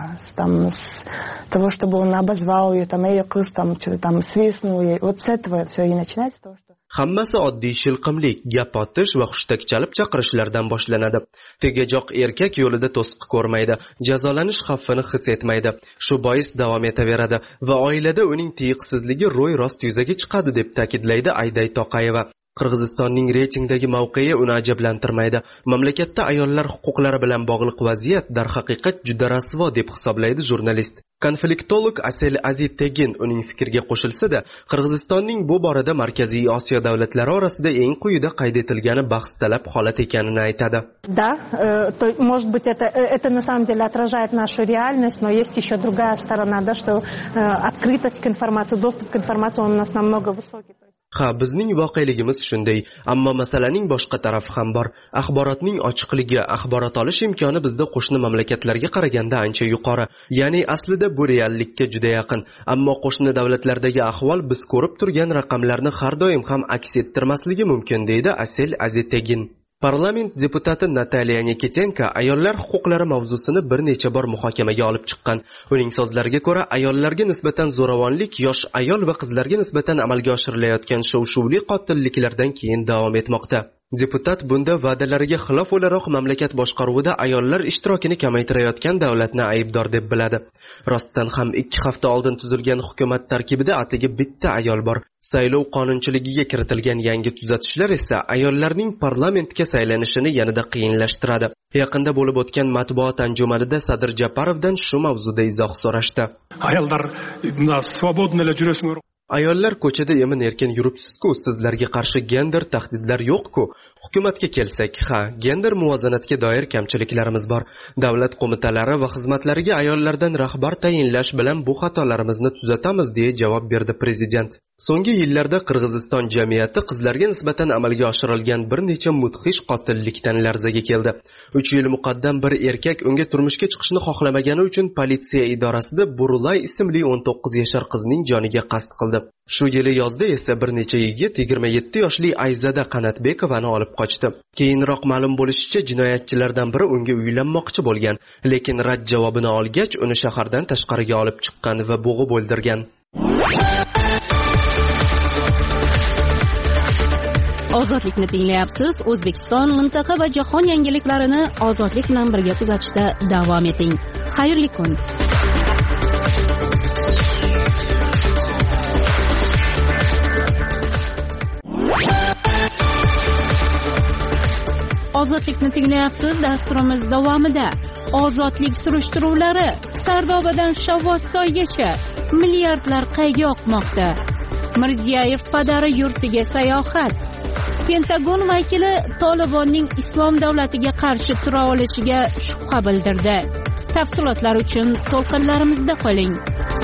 с того, чтобы он обозвал ее, там, ее кыз, там, что-то там свистнул, и вот с этого все и начинается, с того, что... Hammasi oddiy shilqimlik, gap otish va hushtak chalib chaqirishlardan boshlanadi. Tegajoq erkak yo'lida to'siq ko'rmaydi, jazolanish xavfini his etmaydi. Shu bois davom etaveradi va oilada uning tiyiqsizligi ro'y rost yuzaga chiqadi deb ta'kidlaydi Ayday Toqayeva. Qirg'izistonning reytingdagi mavqei uni ajablantirmaydi. Mamlakatda ayollar huquqlari bilan bog'liq vaziyat darhaqiqat juda rasvo deb hisoblaydi jurnalist. Konfliktolog Asel Azitegin uning fikriga qo'shilsa-da, Qirg'izistonning bu borada Markaziy Osiyo davlatlari orasida eng quyida qayd etilgani bahs talab holat ekanini aytadi. Да, может быть, это на самом деле отражает нашу реальность, но есть еще другая сторона, да, что открытость к информации, доступ к информации он у нас намного высокий. Ha, bizning voqeligimiz shunday, ammo masalaning boshqa tarafi ham bor. Axborotning ochiqligi, axborot olish imkoni bizda qo'shni mamlakatlarga qaraganda ancha yuqori. Ya'ni aslida bu reallikka juda yaqin, ammo qo'shni davlatlardagi ahvol biz ko'rib turgan raqamlarni har doim ham aks ettirmasligi mumkin, deydi Asel Azitegin. Parlament deputati Nataliya Nikitenko ayollar huquqlari mavzusini bir necha bor muhokamaga olib chiqqan. Uning so'zlariga ko'ra, ayollarga nisbatan zo'ravonlik yosh ayol va qizlarga nisbatan amalga oshirilayotgan shov-shuvli qotilliklardan keyin davom etmoqda. Deputat bunda va'dalariga xilof o'laroq mamlakat boshqaruvida ayollar ishtirokini kamaytirayotgan davlatni aybdor deb biladi. Rostdan ham 2 hafta oldin tuzilgan hukumat tarkibida atigi bitta ayol bor. Saylov qonunchiligiga kiritilgan yangi tuzatishlar esa ayollarning parlamentga saylanishini yanada qiyinlashtiradi. Yaqinda bo'lib o'tgan matbuot anjumanida Sadir Japarovdan shu mavzuda izoh so'rashdi. Ayollar svobodnilar jurasizmi? Ayollar ko'chada emin-erkin yuribsiz-ku, sizlarga qarshi gender tahdidlar yo'q-ku. Hukumatga kelsak, ha, gender muvozanatga doir kamchiliklarimiz bor. Davlat qo'mitalari va xizmatlariga ayollardan rahbar tayinlash bilan bu xatolarimizni tuzatamiz, deya javob berdi prezident. So'nggi yillarda Qirg'iziston jamiyati qizlarga nisbatan amalga oshirilgan bir necha mudhish qotillikdan larzaga keldi. 3 yil muqaddam bir erkak unga turmushga chiqishni xohlamagani uchun politsiya idorasida Burulay ismli 19 yashar qizning joniga qasd qildi. Shu yili yozda esa bir necha yigit 27 yoshli Ayzada Qanatbekovani olib qochdi. Keyinroq ma'lum bo'lishicha, jinoyatchilardan biri unga uylanmoqchi bo'lgan, lekin rad javobini olgach, uni shahardan tashqariga olib chiqqan va bo'g'ib o'ldirgan. Ozodlikni tinglayapsiz. O'zbekiston, mintaqa va jahon yangiliklarini ozodlik bilan birga kuzatishda davom eting. Xayrli kun. Ozodlikni tinglayapsiz. Dasturimiz davomida ozodlik surishtiruvlari Sardobadan Shavvozsoygacha milliardlar qayga oqmoqda. Mirziyoyev padari yurtiga sayohat. Pentagon vakili Tolibonning islom davlatiga qarshi tura olishiga shubha bildirdi. Tafsilotlar uchun to'lqinlarimizda qoling.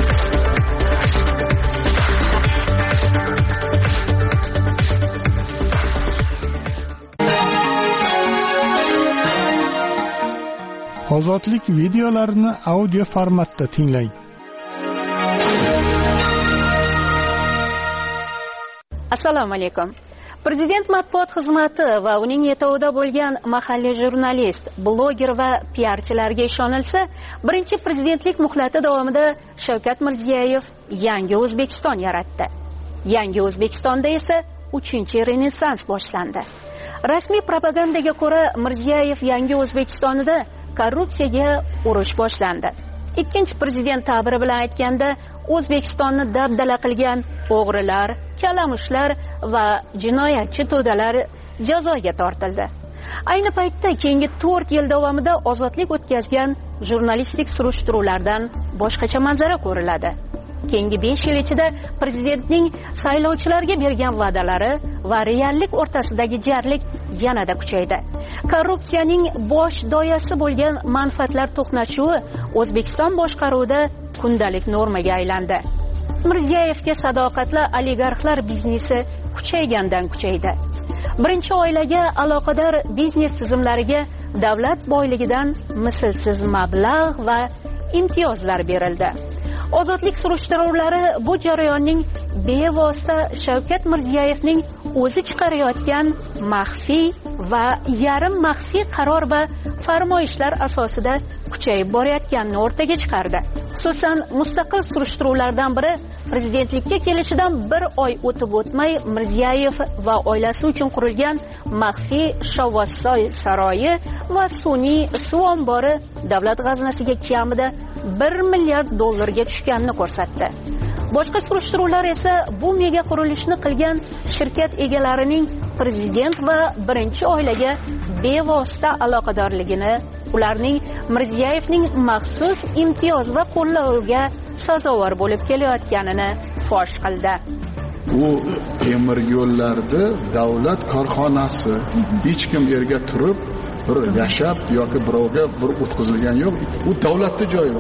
Ozodlik videolarini audio formatda tinglang. Assalomu alaykum. Prezident matbuot xizmati va uning yetovida bo'lgan mahalliy jurnalist, bloger va piarchilarga ishonilsa, birinchi prezidentlik muhlati davomida Shavkat Mirziyoyev yangi O'zbekiston yaratdi. Yangi O'zbekistonda esa 3-renessans boshlandi. Rasmiy propagandaga ko'ra, Mirziyoyev yangi O'zbekistonida korrupsiyaga urush boshlandi. Ikkinchi prezident ta'biri bilan aytganda, O'zbekistonni dabdala qilgan o'g'rilar, kalamushlar va jinoyatchi to'dalar jazoga tortildi. Ayni paytda keyingi 4 yil davomida ozodlik o'tkazgan jurnalistik surishtiruvlardan boshqacha manzara ko'riladi. Keyingi 5 yil ichida prezidentning saylovchilarga bergan va'dalari va reallik o'rtasidagi jarlik yanada kuchaydi. Korrupsiyaning bosh doyasi bo'lgan manfaatlar to'qnashuvi O'zbekiston boshqaruvida kundalik normaga aylandi. Mirziyoyevga sadoqatli oligarxlar biznesi kuchaygandan kuchaydi. Birinchi oilaga aloqador biznes tizimlariga davlat boyligidan mislsiz mablag' va imtiyozlar berildi. Ozodlik surishtiruvlari bu jarayonning bevosita Shavkat Mirziyoyevning o'zi chiqarayotgan maxfiy va yarim maxfiy qaror va farmoyishlar asosida kuchayib borayotganini o'rtaga chiqardi. Xususan, mustaqil surishtiruvlardan biri prezidentlikka kelishidan 1 oy o'tib o'tmay Mirziyoyev va oilasi uchun qurilgan maxfiy Shavvozsoy saroyi va sun'iy suv ombori davlat g'aznasiga kamida $1 milliard tushganini ko'rsatdi. Boshqa surishtiruvlar esa bu mega qurilishni qilgan shirkat egalarining prezident va birinchi oilaga bevosita aloqadorligini, ularning Mirziyoyevning maxsus imtiyoz va qo'llovga sazovor bo'lib kelayotganini fosh qildi. Bu temir yo'llarda davlat korxonasi, hech kim yerga turib bir yashab yoki birovga bir o'tkazilgan yo'q. Bu davlatning joyi.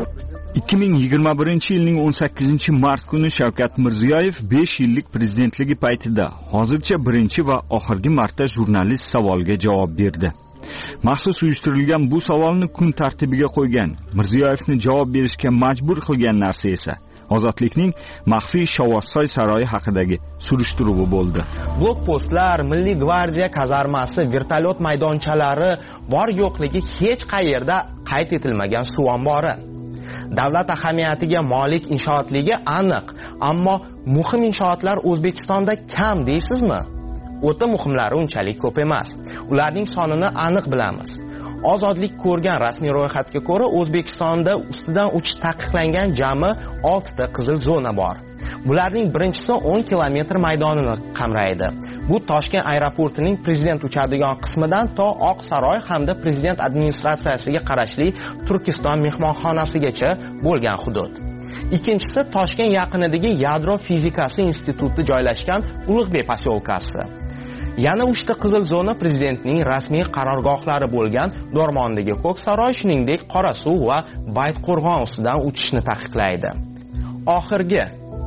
2021 yilning 18-mart kuni Shavkat Mirziyoyev 5 yillik prezidentligi paytida hozircha birinchi va oxirgi marta jurnalist savoliga javob berdi. Maxsus uyushtirilgan bu savolni kun tartibiga qo'ygan, Mirziyoyevni javob berishga majbur qilgan narsa esa Ozodlikning maxfiy Shavvozsoy saroyi haqidagi surishtiruvi bo'ldi. Blokpostlar, Milliy gvardiya kazarmasi, vertolyot maydonchalari bor yo'qligi hech qayerda qayd etilmagan suv ombori. Davlat ahamiyatiga molik inshootligi aniq, ammo muhim inshootlar O'zbekistonda kam deysizmi? O'ta muhimlari unchalik ko'p emas. Ularning sonini aniq bilamiz. Ozodlik ko'rgan rasmiy ro'yxatga ko'ra O'zbekistonda ustidan uchish taqiqlangan jami 6 ta qizil zona bor. Bularning birinchisi 10 kilometr maydonini qamraydi. Bu Toshkent aeroportining prezident uchadigan qismidan to Oq saroy hamda prezident administratsiyasiga qarashli Turkiston mehmonxonasigacha bo'lgan hudud. Ikkinchisi Toshkent yaqinidagi Yadro fizikasi instituti joylashgan Ulug'bek posyolkasi. Yana 3 ta qizil zona prezidentning rasmiy qarorgohlari bo'lgan Dormondagi Ko'ksaroy, shuningdek Qorasuv va Baytqo'rg'on ustidan uchishni taqiqlaydi. Oxirgi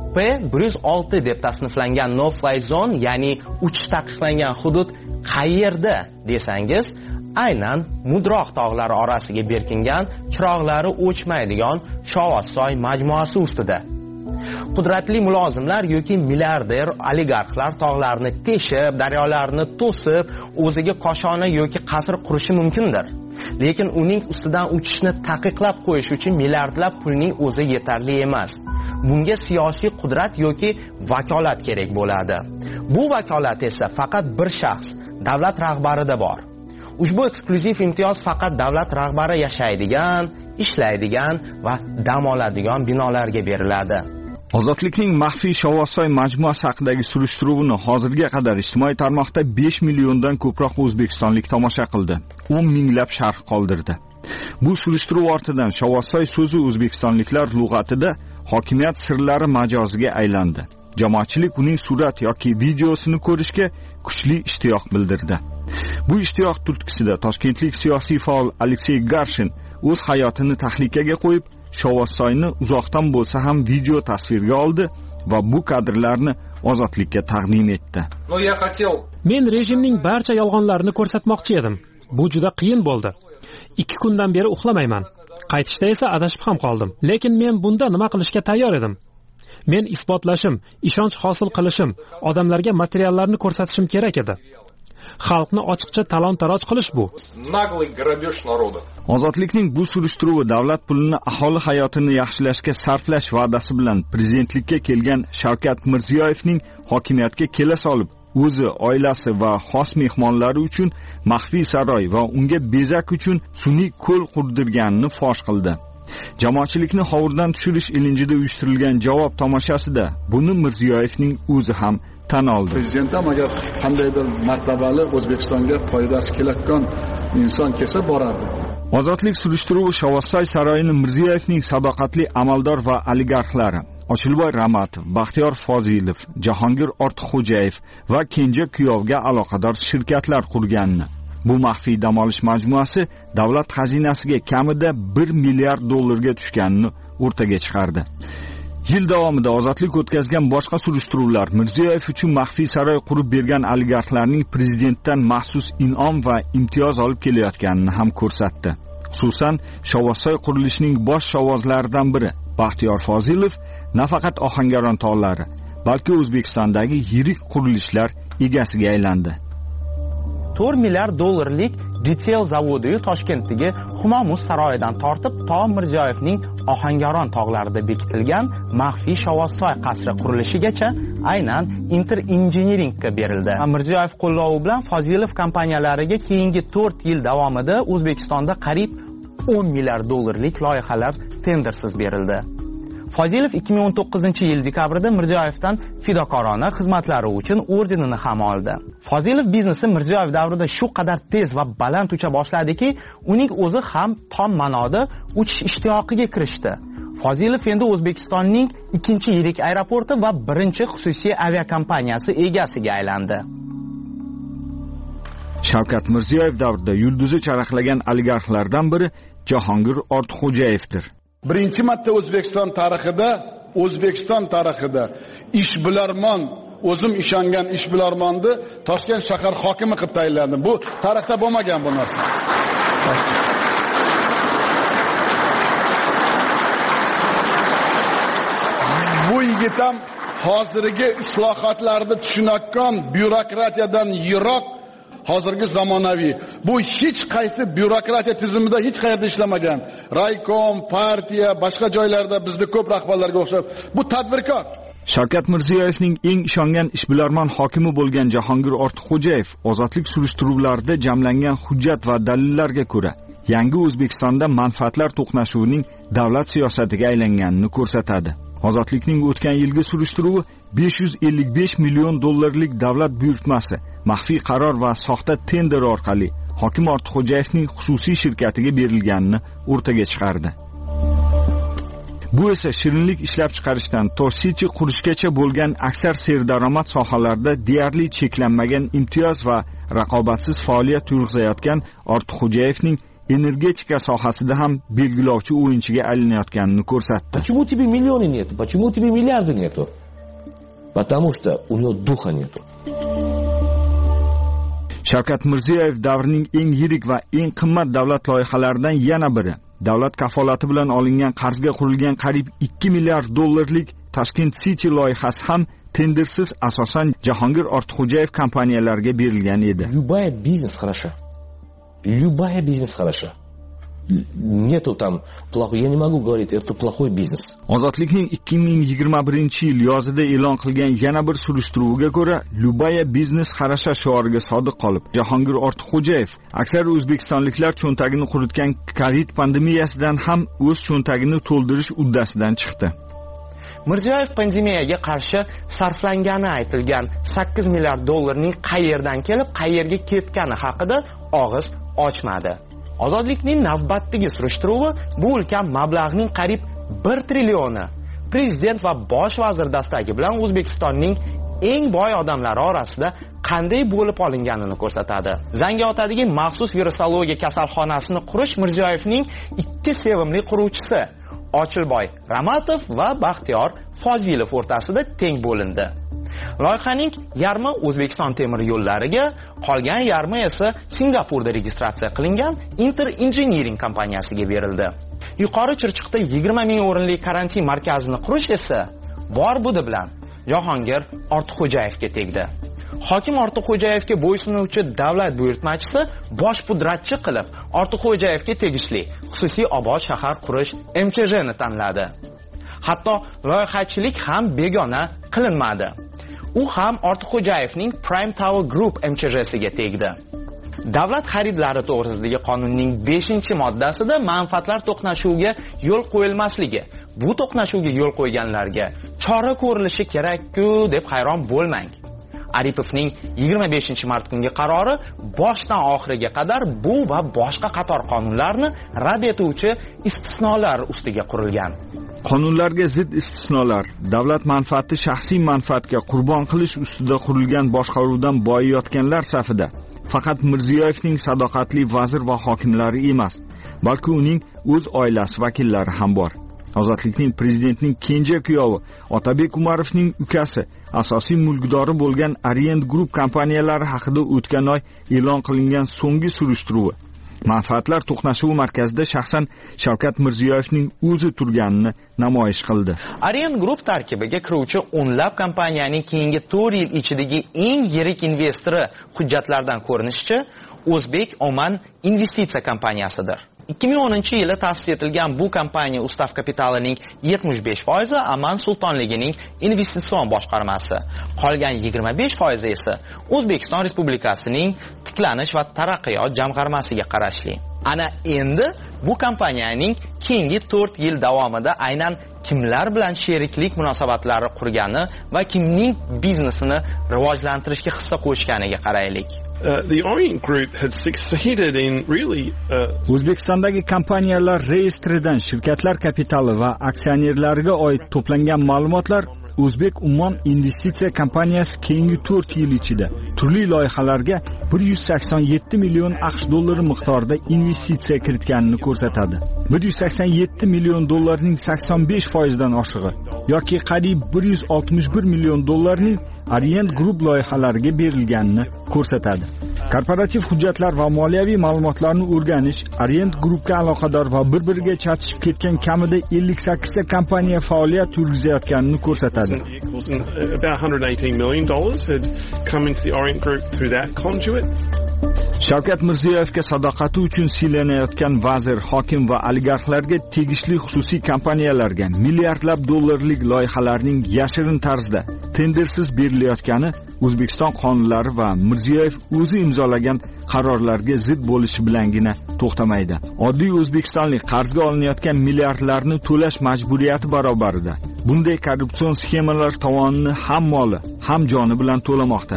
P106 deb tasniflangan no-fly zone, ya'ni uchish taqiqlangan hudud qayerda desangiz, aynan Mudroq tog'lari orasiga berkingan, chiroqlari o'chmaydigan Shavvozsoy majmuasi ustida. Qudratli mulozimlar yoki milliarder oligarxlar tog'larni teshib, daryolarni to'sib, o'ziga koshona yoki qasr qurishi mumkindir. Lekin uning ustidan uchishni taqiqlab qo'yish uchun milliardlab pulning o'zi yetarli emas. Bunga siyosiy qudrat yoki vakolat kerak bo'ladi. Bu vakolat esa faqat bir shaxs, davlat rahbarida bor. Ushbu eksklyuziv imtiyoz faqat davlat rahbari yashaydigan, ishlaydigan va dam oladigan binolarga beriladi. Ozodlikning maxfiy Shavvozsoy majmuasi haqidagi surishtiruvini hozirga qadar ijtimoiy tarmoqda 5 milliondan ko'proq o'zbekistonlik tomosha qildi. 10 minglab sharh qoldirdi. Bu surishtiruv ortidan Shovvozsoy so'zi o'zbekistonliklar lug'atida hokimiyat sirlari majoziga aylandi. Jamoatchilik uning surat yoki videosini ko'rishga kuchli ishtiyoq bildirdi. Bu ishtiyoq turtkisida toshkentlik siyosiy faol Aleksey Garshin o'z hayotini tahlikaga qo'yib, Shovvozsoyni uzoqdan bo'lsa ham video tasvirga oldi va bu kadrlarni ozodlikka taqdim etdi. Men rejimning barcha yolg'onlarini ko'rsatmoqchi edim. Bu juda qiyin bo'ldi. 2 kundan beri uxlamayman. Qaytishda esa adashib ham qoldim. Lekin men bunda nima qilishga tayyor edim? Men isbotlashim, ishonch hosil qilishim, odamlarga materiallarni ko'rsatishim kerak edi. Xalqni ochiqcha talon-taroj qilish bu. Ozodlikning bu surishtiruvi davlat pulini aholi hayotini yaxshilashga sarflash va'dasi bilan prezidentlikka kelgan Shavkat Mirziyoyevning hokimiyatga kela solib, o'zi, oilasi va xos mehmonlari uchun maxfiy saroy va unga bezak uchun sun'iy ko'l qurdirganini fosh qildi. Jamoatchilikni hovurdan tushirish ilinjida uyushtirilgan javob tomoshasida buni Mirziyoyevning o'zi ham tan oldi. Prezident ham agar qandaydir martabali O'zbekistonga foydasi kelayotgan inson kelsa boradi. Ozodlik surishtiruvi Shovvozsoy saroyini Mirziyoyevning sadoqatli amaldor va oligarxlari Ochilboy Ramatov, Baxtiyor Fozilov, Jahongir Ortiqxo'jayev va kenja kuyovga aloqador shirkatlar qurganini. Bu maxfiy dam olish majmuasi davlat xazinasiga kamida 1 milliard dollarga tushganini o'rtaga chiqardi. Yil davomida ozodlik o'tkazgan boshqa surishtiruvlar Mirziyoyev uchun maxfiy saroy qurib bergan oligarxlarning prezidentdan maxsus in'om va imtiyoz olib kelayotganini ham ko'rsatdi. Xususan, Shovvozsoy qurilishining bosh shovvozlaridan biri Baxtiyor Fozilov nafaqat Ohangaron tog'lari, balki O'zbekistondagi yirik qurilishlar egasiga aylandi. 4 milliard dollarlik Detail zavodi Toshkentdagi Humomuz saroyidan tortib to Mirziyoyevning Ohangaron tog'larida bekitilgan maxfiy Shovvozsoy qasri qurilishigacha aynan Inter Engineeringga berildi. Mirziyoyev qo'llovi bilan Fozilov kompaniyalariga keyingi 4 yil davomida O'zbekistonda qariyb 10 milliard dollarlik loyihalar tendersiz berildi. Fozilov 2019-yil dekabrida Mirziyoyevdan fidokorona xizmatlari uchun ordenini ham oldi. Fozilov biznesi Mirziyoyev davrida shu qadar tez va baland ucha boshladiki, uning o'zi ham tom ma'noda uchish ishtiyoqiga kirishdi. Fozilov endi O'zbekistonning 2-yirik aeroporti va 1-xususiy aviakompaniyasi egasiga aylandi. Shavkat Mirziyoyev davrida yulduzi charaqlagan oligarxlardan biri Jahongir Ortiqxo'jayevdir. Birinchi marta O'zbekiston tarixida ishbilarmon, o'zim ishongan ishbilarmonni Toshkent shahar hokimi qilib tayinlandi. Bu tarixda bo'lmagan bu narsa. Bu yigit ham hozirgi islohotlarni tushunayotgan byurokratiyadan yiroq, hozirgi zamonaviy. Bu hech qaysi byurokratiya tizimida hech qayerda ishlamagan. Raykom, partiya, boshqa joylarda bizda ko'p rahbarlarga o'xshab, bu tadbirkor. Shavkat Mirziyoyevning eng ishongan ishbilarmon hokimi bo'lgan Jahongir Ortiqxo'jayev ozodlik surishtiruvlarida jamlangan hujjat va dalillarga ko'ra, yangi O'zbekistonda manfaatlar to'qnashuvining davlat siyosatiga aylanganini ko'rsatadi. Ozodlikning o'tgan yilgi surishtiruvi 555 million dollarlik davlat buyurtmasi, maxfiy qaror va soxta tender orqali hokim Ortiqxo'jayevning xususiy shirkatiga berilganini o'rtaga chiqardi. Bu esa shirinlik ishlab chiqarishdan to City qurishgacha bo'lgan aksar serdaromad sohalarda deyarli cheklanmagan imtiyoz va raqobatsiz faoliyat yurg'izayotgan Ortiqxo'jayevning energetika sohasida ham belgilovchi o'yinchiga aylanayotganini ko'rsatdi. Почему у тебя миллионы нету? Почему у тебя миллиарды нету? Потому что у него духа нету. Shavkat Mirziyoyev davrining eng yirik va eng qimmat davlat loyihalaridan yana biri. Davlat kafolati bilan olingan qarzga qurilgan qariyb 2 milliard dollarlik Tashkent City loyihasi ham tendersiz asosan Jahongir Ortiqxo'jayev kompaniyalariga berilgan edi. Любая бизнес хороша. Любая бизнес хороша. Нету там плохой, я не могу говорить, это плохой бизнес. Ozodlikning 2021-yil yozida e'lon qilgan yana bir surishtiruvga ko'ra, Любая biznes xarasha shioriga sodiq qolib, Jahongir Ortiqxo'jayev aksar o'zbekistonliklar cho'ntagini quritgan Covid pandemiyasidan ham o'z cho'ntagini to'ldirish uddasidan chiqdi. Mirziyoyev pandemiyaga qarshi sarflangani aytilgan 8 milliard dollarning qayerdan kelib, qayerga ketgani haqida og'iz ochmadi. Ozodlikning navbatdagi surishtiruvi bu ulkan mablag'ning qariyb 1 trillioni prezident va bosh vazir dastagi bilan O'zbekistonning eng boy odamlari orasida qanday bo'lib olinganini ko'rsatadi. Zangiotadagi maxsus virusologiya kasalxonasini qurish Mirziyoyevning ikki sevimli quruvchisi Ochilboy Ramatov va Baxtiyor Fozilov o'rtasida teng bo'lindi. Loyihaning yarmi O'zbekiston temir yo'llariga, qolgan yarmi esa Singapurda registratsiya qilingan Inter Engineering kompaniyasiga berildi. Yuqori Chirchiqda 20 ming o'rinli karantin markazini qurish esa bor budi bilan Jahongir Ortiqxo'jayevga tegdi. Hokim Ortiqxo'jayevga bo'ysunuvchi davlat buyurtmachisi bosh pudratchi qilib Ortiqxo'jayevga tegishli xususiy obod shahar qurish MCHni tanladi. Hatto loyihachilik ham begona qilinmadi. U ham Ortiqxo'jayevning Prime Tower Group MCHsiga tegdi. Davlat xaridlari to'g'risidagi qonunning 5-moddasida manfaatlar to'qnashuviga yo'l qo'yilmasligi, bu to'qnashuvga yo'l qo'yganlarga chora ko'rilishi kerak-ku deb hayron bo'lmang. Aripovning 25-mart kungi qarori boshdan oxiriga qadar bu va boshqa qator qonunlarni rad etuvchi istisnolar ustiga qurilgan. Qonunlarga zid istisnolar, davlat manfaati shaxsiy manfaatga qurbon qilish ustida qurilgan boshqaruvdan boyiyotganlar safida faqat Mirziyoyevning sadoqatli vazir va hokimlari emas, balki uning o'z oilasi vakillari ham bor. Ozodlikning prezidentning kenja kuyovi Otabek Umarovning ukasi, asosiy mulkdori bo'lgan Orient Group kompaniyalari haqida o'tgan oy e'lon qilingan so'nggi surishtiruvi manfaatlar to'qnashuvi markazida shaxsan Shavkat Mirziyoyevning o'zi turganini namoyish qildi. Orient Group tarkibiga kiruvchi o'nlab kompaniyaning keyingi 4 yil ichidagi eng yirik investori hujjatlardan ko'rinishicha O'zbek Oman investitsiya kompaniyasidir. 2010-yili ta'sis etilgan bu kompaniya ustav kapitalining 75% Aman sultonligining investitsion boshqarmasi, qolgan 25% esa O'zbekiston Respublikasining tiklanish va taraqqiyot jamg'armasiga qarashli. Ana endi bu kompaniyaning keyingi 4 yil davomida aynan kimlar bilan sheriklik munosabatlari qurgani va kimning biznesini rivojlantirishga hissa qo'shganiga qaraylik. The Orient Group had succeeded in really O'zbekistondagi kompaniyalar reyestridan shirkatlar kapitali va aksionerlariga oid to'plangan ma'lumotlar O'zbek Ummon investitsiya kompaniyasi keyingi 4 yil ichida turli loyihalarga 187 million AQSh dollari miqdorida investitsiya kiritganini ko'rsatadi. 187 million dollarning 85% dan oshig'i yoki qariyb 161 million dollarning Orient Group loyihalariga berilganini ko'rsatadi. Korporativ hujjatlar va moliyaviy ma'lumotlarni o'rganish Orient Groupga aloqador va bir-biriga chatishib ketgan kamida 58 ta kompaniya faoliyat yurgizayotganini ko'rsatadi. About $118 million had come into the Orient Group through that conduit. Shavkat Mirziyoyevga sadoqati uchun siylanayotgan vazir, hokim va oligarxlarga tegishli xususiy kompaniyalarga milliardlab dollarlik loyihalarning yashirin tarzda tendersiz berilayotgani O'zbekiston qonunlari va Mirziyoyev o'zi imzolagan qarorlarga zid bo'lishi bilangina to'xtamaydi. Oddiy o'zbekistonlik qarzga olinayotgan milliardlarni to'lash majburiyati barobarida bunday korrupsion sxemalar tovonini ham moli, ham joni bilan to'lamoqda.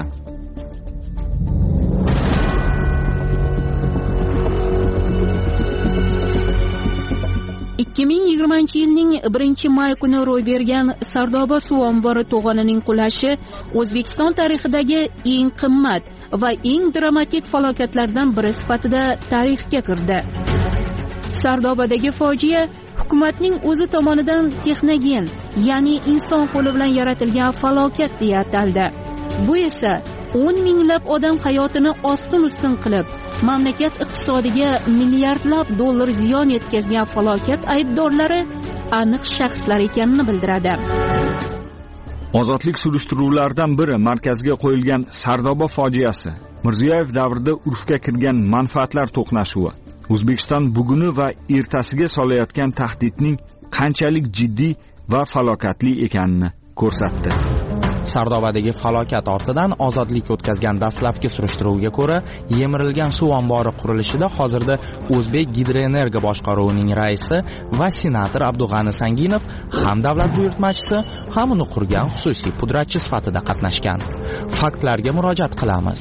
yilning 1-may kuni ro'y bergan Sardoba suv ombori to'g'onining qulashi O'zbekiston tarixidagi eng qimmat va eng dramatik falokatlardan biri sifatida tarixga kirdi. Sardobadagi fojia hukumatning o'zi tomonidan texnogen, ya'ni inson qo'li bilan yaratilgan falokat deya ataldi. Bu esa 10 minglab odam hayotini ostin-ustin qilib, mamlakat iqtisodiga milliardlab dollar ziyon yetkazgan falokat aybdorlari aniq shaxslar ekanini bildiradi. Ozodlik surishtiruvlaridan biri markazga qo'yilgan Sardoba fojiasi, Mirziyoyev davrida urfga kirgan manfaatlar to'qnashuvi, O'zbekiston buguni va ertasiga solayotgan tahdidning qanchalik jiddiy va falokatli ekanini ko'rsatdi. Sardobadagi falokat ortidan ozodlik o'tkazgan dastlabki surishtiruvga ko'ra, yemirilgan suv ombori qurilishida hozirda O'zbek Gidroenergo boshqaruvining raisi va senator Abdug'ani Sanginov ham davlat buyurtmachisi, ham uni qurgan xususiy pudratchi sifatida qatnashgan. Faktlarga murojaat qilamiz.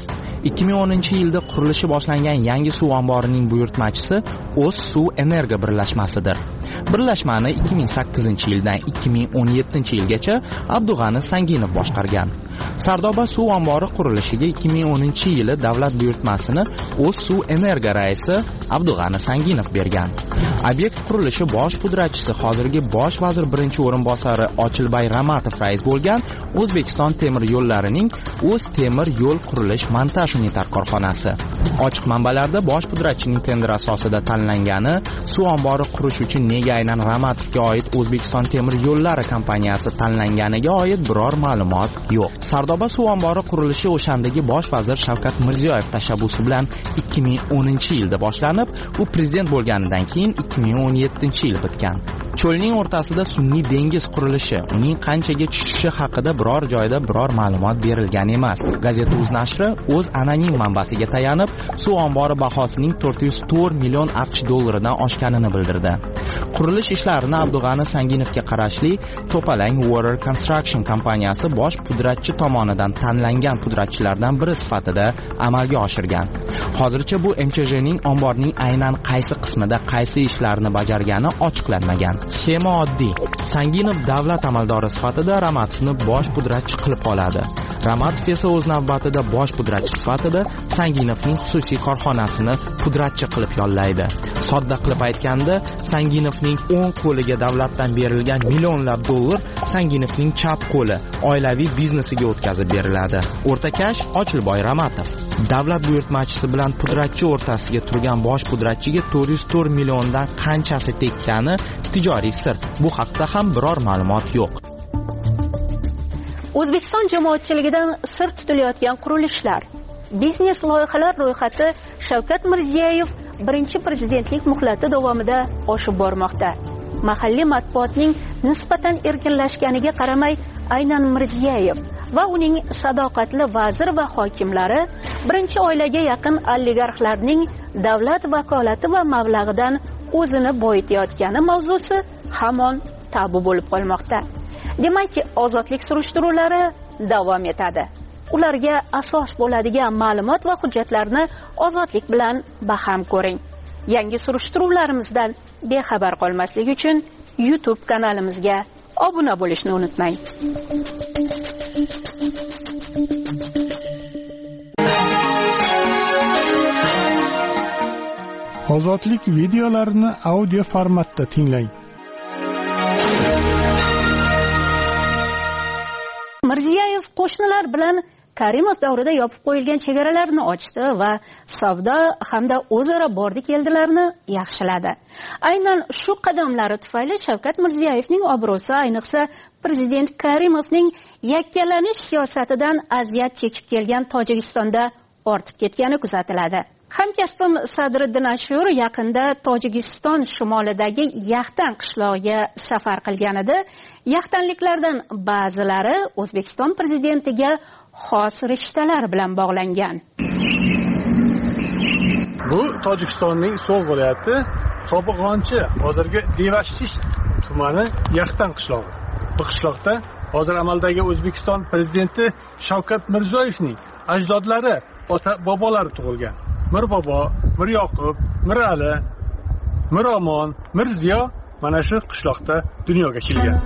2010-yilda qurilishi boshlangan yangi suv omborining buyurtmachisi O'z suv energiya birlashmasidir. Birlashmani 2008-yildan 2017-yilgacha Abdug'ani Sanginov boshqargan. Sardoba suv ombori qurilishiga 2010-yili davlat buyurtmasini O'z suv energiya raisi Abdug'ani Sanginov bergan. Obyekt qurilishi bosh pudratchisi hozirgi bosh vazir birinchi o'rinbosari Ochilbay Ramatov rais bo'lgan O'zbekiston temir yo'llarining O'z temir yo'l qurilish montaj unitar korxonasi. Ochiq manbalarda bosh pudratchining tender asosida tanlangani, suv ombori qurish uchun nega aynan Ramatovga oid O'zbekiston temir yo'llari kompaniyasi tanlanganiga oid biror ma'lumot yo'q. Sardoba suv ombori qurilishi o'shandagi bosh vazir Shavkat Mirziyoyev tashabbusi bilan 2010-yilda boshlanib, u prezident bo'lganidan keyin 2017-yil bitgan. Cho'lning o'rtasida sun'iy dengiz qurilishi, uning qanchaga tushishi haqida biror joyda biror ma'lumot berilgan emas. Gazeta Uz nashri o'z anonim manbasiga tayanib, suv ombori bahosining 404 million AQSh dollaridan oshganini bildirdi. Qurilish ishlarini Abdug'ani Sanginovga qarashli To'palang Water Construction kompaniyasi bosh pudratchi tomonidan tanlangan pudratchilardan biri sifatida amalga oshirgan. Hozircha bu MCHning omborning aynan qaysi qismida qaysi ishlarni bajargani ochiqlanmagan. Sxema oddiy. Sanginov davlat amaldori sifatida Ramatovni bosh pudratchi qilib oladi. Ramatov esa o'z navbatida bosh pudratchi sifatida Sanginovning xususiy korxonasini pudratchi qilib yollaydi. Sodda qilib aytganda, Sanginovning o'ng qo'liga davlatdan berilgan millionlab dollar Sanginovning chap qo'li oilaviy biznesiga o'tkazib beriladi. O'rtakash Ochilboy Ramatov. Davlat buyurtmachisi bilan pudratchi o'rtasiga turgan bosh pudratchiga 404 milliondan qanchasi tekkani tijoriy sir. Bu haqda ham biror ma'lumot yo'q. O'zbekiston jamoatchiligidan sir tutilayotgan qurilishlar. Biznes loyihalar ro'yxati Shavkat Mirziyoyev birinchi prezidentlik muhlati davomida oshib bormoqda. Mahalliy matbuotning nisbatan erkinlashganiga qaramay, aynan Mirziyoyev va uning sadoqatli vazir va hokimlari birinchi oilaga yaqin oligarxlarning davlat vakolati va mablag'idan o'zini boyitayotgani mavzusi hamon tabu bo'lib qolmoqda. Demak, ozodlik surishtiruvlari davom etadi. Ularga asos bo'ladigan ma'lumot va hujjatlarni ozodlik bilan baham ko'ring. Yangi surishtiruvlarimizdan bexabar qolmaslik uchun YouTube kanalimizga obuna bo'lishni unutmang. Ozodlik videolarini audio formatda tinglang. Mirziyoyev qo'shnilar bilan Karimov davrida yopib qo'yilgan chegaralarni ochdi va savdo hamda o'zaro bordi-keldilarni yaxshiladi. Aynan shu qadamlari tufayli Shavkat Mirziyoyevning obro'si, ayniqsa prezident Karimovning yakkalanish siyosatidan aziyat chekib kelgan Tojikistonda ortib ketgani kuzatiladi. Hamkasbim Sadriddin Ashur yaqinda Tojikiston shimolidagi Yaxtan qishlog'iga safar qilganida, yaxtanliklardan ba'zilari O'zbekiston prezidentiga xos rishtalar bilan bog'langan. Bu Tojikistonning So'l viloyati Qo'big'onchi, hozirgi Devashish tumani Yaxtan qishlog'i. Bu qishloqda hozir amaldagi O'zbekiston prezidenti Shavkat Mirziyoyevning ajdodlari, ota-bobolari tug'ilgan. Mir bobo, Mir Yoqub, Mir Ali, Mir Omon, Mir Ziyo mana shu qishloqda dunyoga kelgan.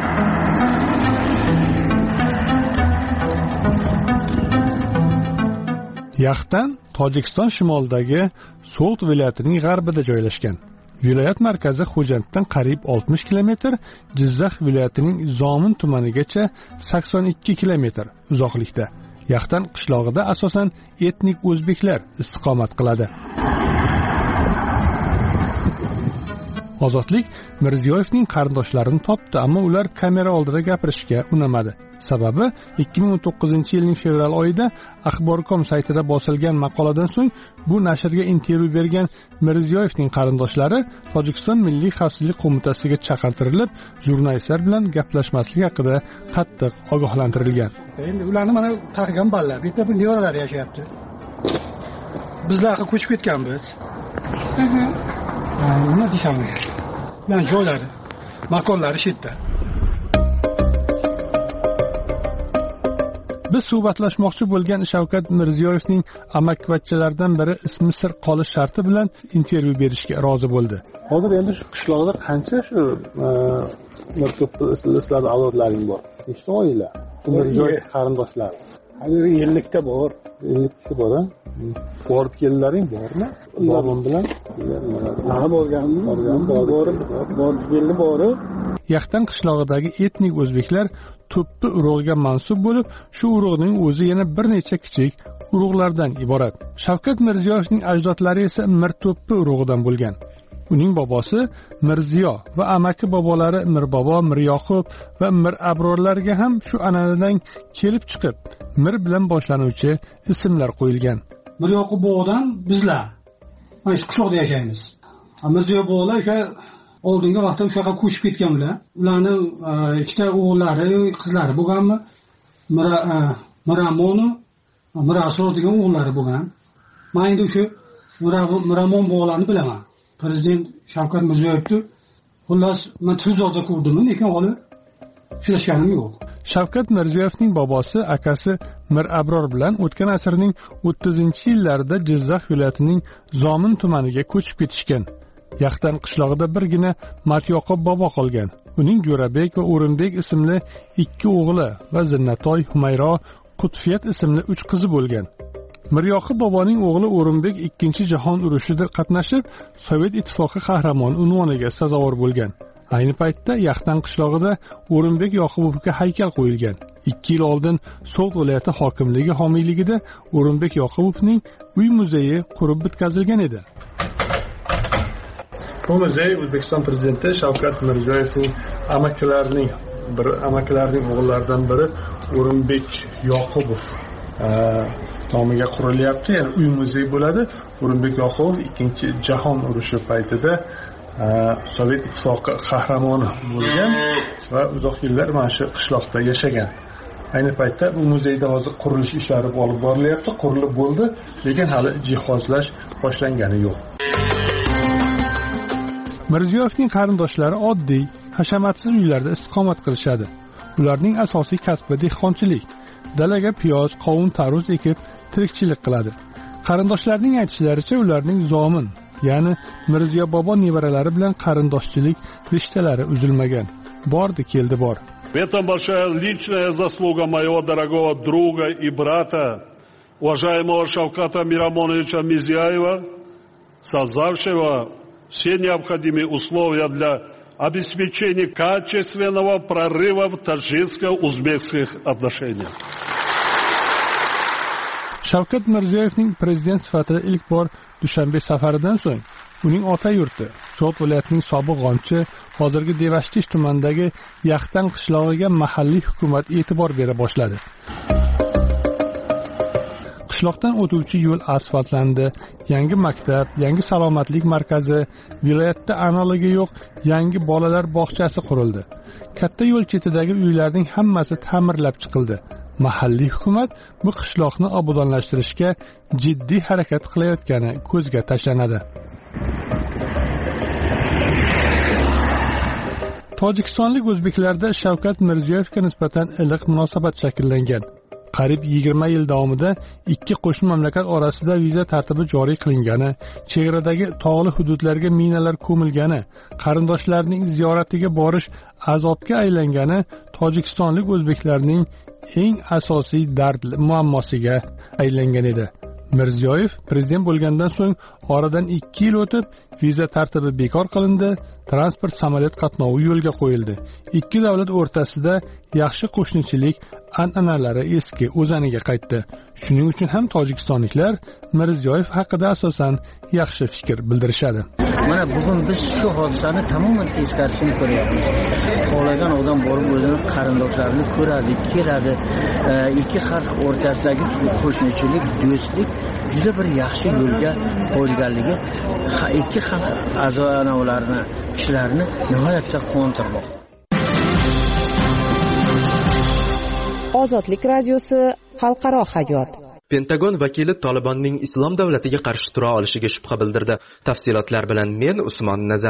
Yaxtan Tojikiston shimolidagi So'lt viloyatining g'arbida joylashgan. Viloyat markazi Xo'janddan qariyb 60 kilometr, Jizzax viloyatining Zomin tumanigacha 82 kilometr uzoqlikda. Yaxtan qishlog'ida asosan etnik o'zbeklar istiqomat qiladi. Ozodlik Mirziyoyevning qarindoshlarini topdi, ammo ular kamera oldida gapirishga unamadi. Sababi 2019-yilning fevral oyida Axborcom saytida bosilgan maqoladan so'ng bu nashrga intervyu bergan Mirziyoyevning qarindoshlari Tojikiston Milliy xavfsizlik qo'mitasiga chaqirtirilib, jurnalistlar bilan gaplashmaslik haqida qattiq ogohlantirilgan. Endi ularni mana tarqagan ballar, bitta bu nevalar yashayapti. Bizlarga ko'chib ketganmiz. Nima desam, men joylari, makonlari shu yerda. Biz suhbatlashmoqchi bo'lgan Shavkat Mirziyoyevning amakivachchalaridan biri ismi sir qolish sharti bilan intervyu berishga rozi bo'ldi. Hozir endi shu qishloqda qancha shu sizlarning avlodlaring bor? Nechta oila? Mirziyoyev qarindoshlar. Hozir 50 ta bor. 50 ta bor. Borib keldilaring bormi? Ularning bilan borib. Yaxtan qishlog'idagi etnik o'zbeklar to'ppi urug'iga mansub bo'lib, shu urug'ning o'zi yana bir necha kichik urug'lardan iborat. Shavkat Mirziyoyevning ajdodlari esa Mirto'ppi urug'idan bo'lgan. Uning bobosi Mirziyo va amaki bobolari Mirbobo, Miryoqub va Mirabrorlarga ham shu an'anadan kelib chiqib, Mir bilan boshlanuvchi ismlar qo'yilgan. Miryoqub bobodan bizlar mana shu qishloqda yashaymiz. Mirziyo bobolar o'sha oldingi vaqtda o'sha yoqqa ko'chib ketganlar. Ularning ikkita o'g'illari, qizlari bo'lganmi? Miramon, Mirasol degan o'g'illari bo'lgan. Men endi o'sha Miramon bobolarni bilaman. Prezident Shavkat Mirziyoyevni xullas men televizorda ko'rdim, lekin hali uchrashganim yo'q. Shavkat Mirziyoyevning bobosi akasi Mirabror bilan o'tgan asrning 30-yillarida Jizzax viloyatining Zomin tumaniga ko'chib ketishgan. Yaxtan qishlog'ida birgina Matyoqub bobo qolgan. Uning Jo'rabek va O'rinbek ismli 2 o'g'li va Zinnatoy, Humayro, Qutfiyat ismli 3 qizi bo'lgan. Miryoqub boboning o'g'li O'rinbek 2-jahon urushida qatnashib, Sovet ittifoqi qahramoni unvoniga sazovor bo'lgan. Ayni paytda Yaxtan qishlog'ida O'rinbek Yoqubovga haykal qo'yilgan. 2 yil oldin So'g'd viloyati hokimligi homiyligida O'rinbek Yoqubovning uy muzeyi qurib bitkazilgan edi. Bu muzey O'zbekiston prezidenti Shavkat Mirziyoyevning amakilarining o'g'illaridan biri O'rinbek Yoqubov nomiga qurilyapti. Ya'ni uy muzey bo'ladi. O'rinbek Yoqubov 2-jahon urushi paytida Sovet ittifoqi qahramoni bo'lgan va uzoq yillar mana shu qishloqda yashagan. Ayni paytda bu muzeyda hozir qurilish ishlari olib borilyapti. Qurilib bo'ldi, lekin hali jihozlash boshlangani yo'q. Mirziyoyevning qarindoshlari oddiy, hashamatsiz uylarda istiqomat qilishadi. Ularning asosiy kasbi dehqonchilik. Dalaga piyoz, qovun, tarvuz ekib tirikchilik qiladi. Qarindoshlarining aytishlaricha ularning Zomin, ya'ni Mirziyo bobo nevaralari bilan qarindoshchilik rishtalari uzilmagan. Bordi keldi bor. В этом большая личная заслуга моего дорогого друга и брата, уважаемого Шавката Мирамоновича Мирзияева, создавшего все необходимые условия для обеспечения качественного прорыва в таджикско-узбекских отношениях. Shavkat Mirziyoyevning prezident sifatida ilk bor Dushanbe safaridan so'ng uning ota yurti So'g'd viloyatining sobiq g'onchi, hozirgi Devashtish tumanidagi Yaxtan qishlog'iga mahalliy hukumat e'tibor bera boshladi. Qishloqdan o'tuvchi yo'l asfaltlandi, yangi maktab, yangi salomatlik markazi, viloyatda analogi yo'q yangi bolalar bog'chasi qurildi. Katta yo'l chetidagi uylarning hammasi ta'mirlab chiqildi. Mahalliy hukumat bu qishloqni obodonlashtirishga jiddiy harakat qilayotgani ko'zga tashlanadi. Tojikistonlik o'zbeklarda Shavkat Mirziyoyevga nisbatan iliq munosabat shakllangan. Qariyb 20 yil davomida ikki qo'shni mamlakat orasida viza tartibi joriy qilingani, chegaradagi tog'li hududlarga minalar ko'milgani, qarindoshlarning ziyoratiga borish azobga aylangani tojikistonlik o'zbeklarning eng asosiy dard muammosiga aylangan edi. Mirziyoyev prezident bo'lgandan so'ng oradan 2 yil o'tib viza tartibi bekor qilindi, transport samolyot qatnovi yo'lga qo'yildi. Ikki davlat o'rtasida yaxshi qo'shnichilik an'analari eski o'zaniga qaytdi. Shuning uchun ham tojikistonliklar Mirziyoyev haqida asosan yaxshi fikr bildirishadi. Mana bugun biz shu hodisani tamoman teskarisini ko'ryapmiz. Xohlagan odam borib o'zini qarindoshlarini ko'radi, keladi. Ikki xalq o'rtasidagi qo'shnichilik, do'stlik juda bir yaxshi yo'lga qo'yilganligi ikki xalq a'zolarini, kishilarni nihoyatda quvontirmoqda. Ozodlik radiosi xalqaro hayot. Pentagon vakili Tolibonning islom davlatiga qarshi tura olishiga shubha bildirdi. Tafsilotlar bilan men Usmon Nazar.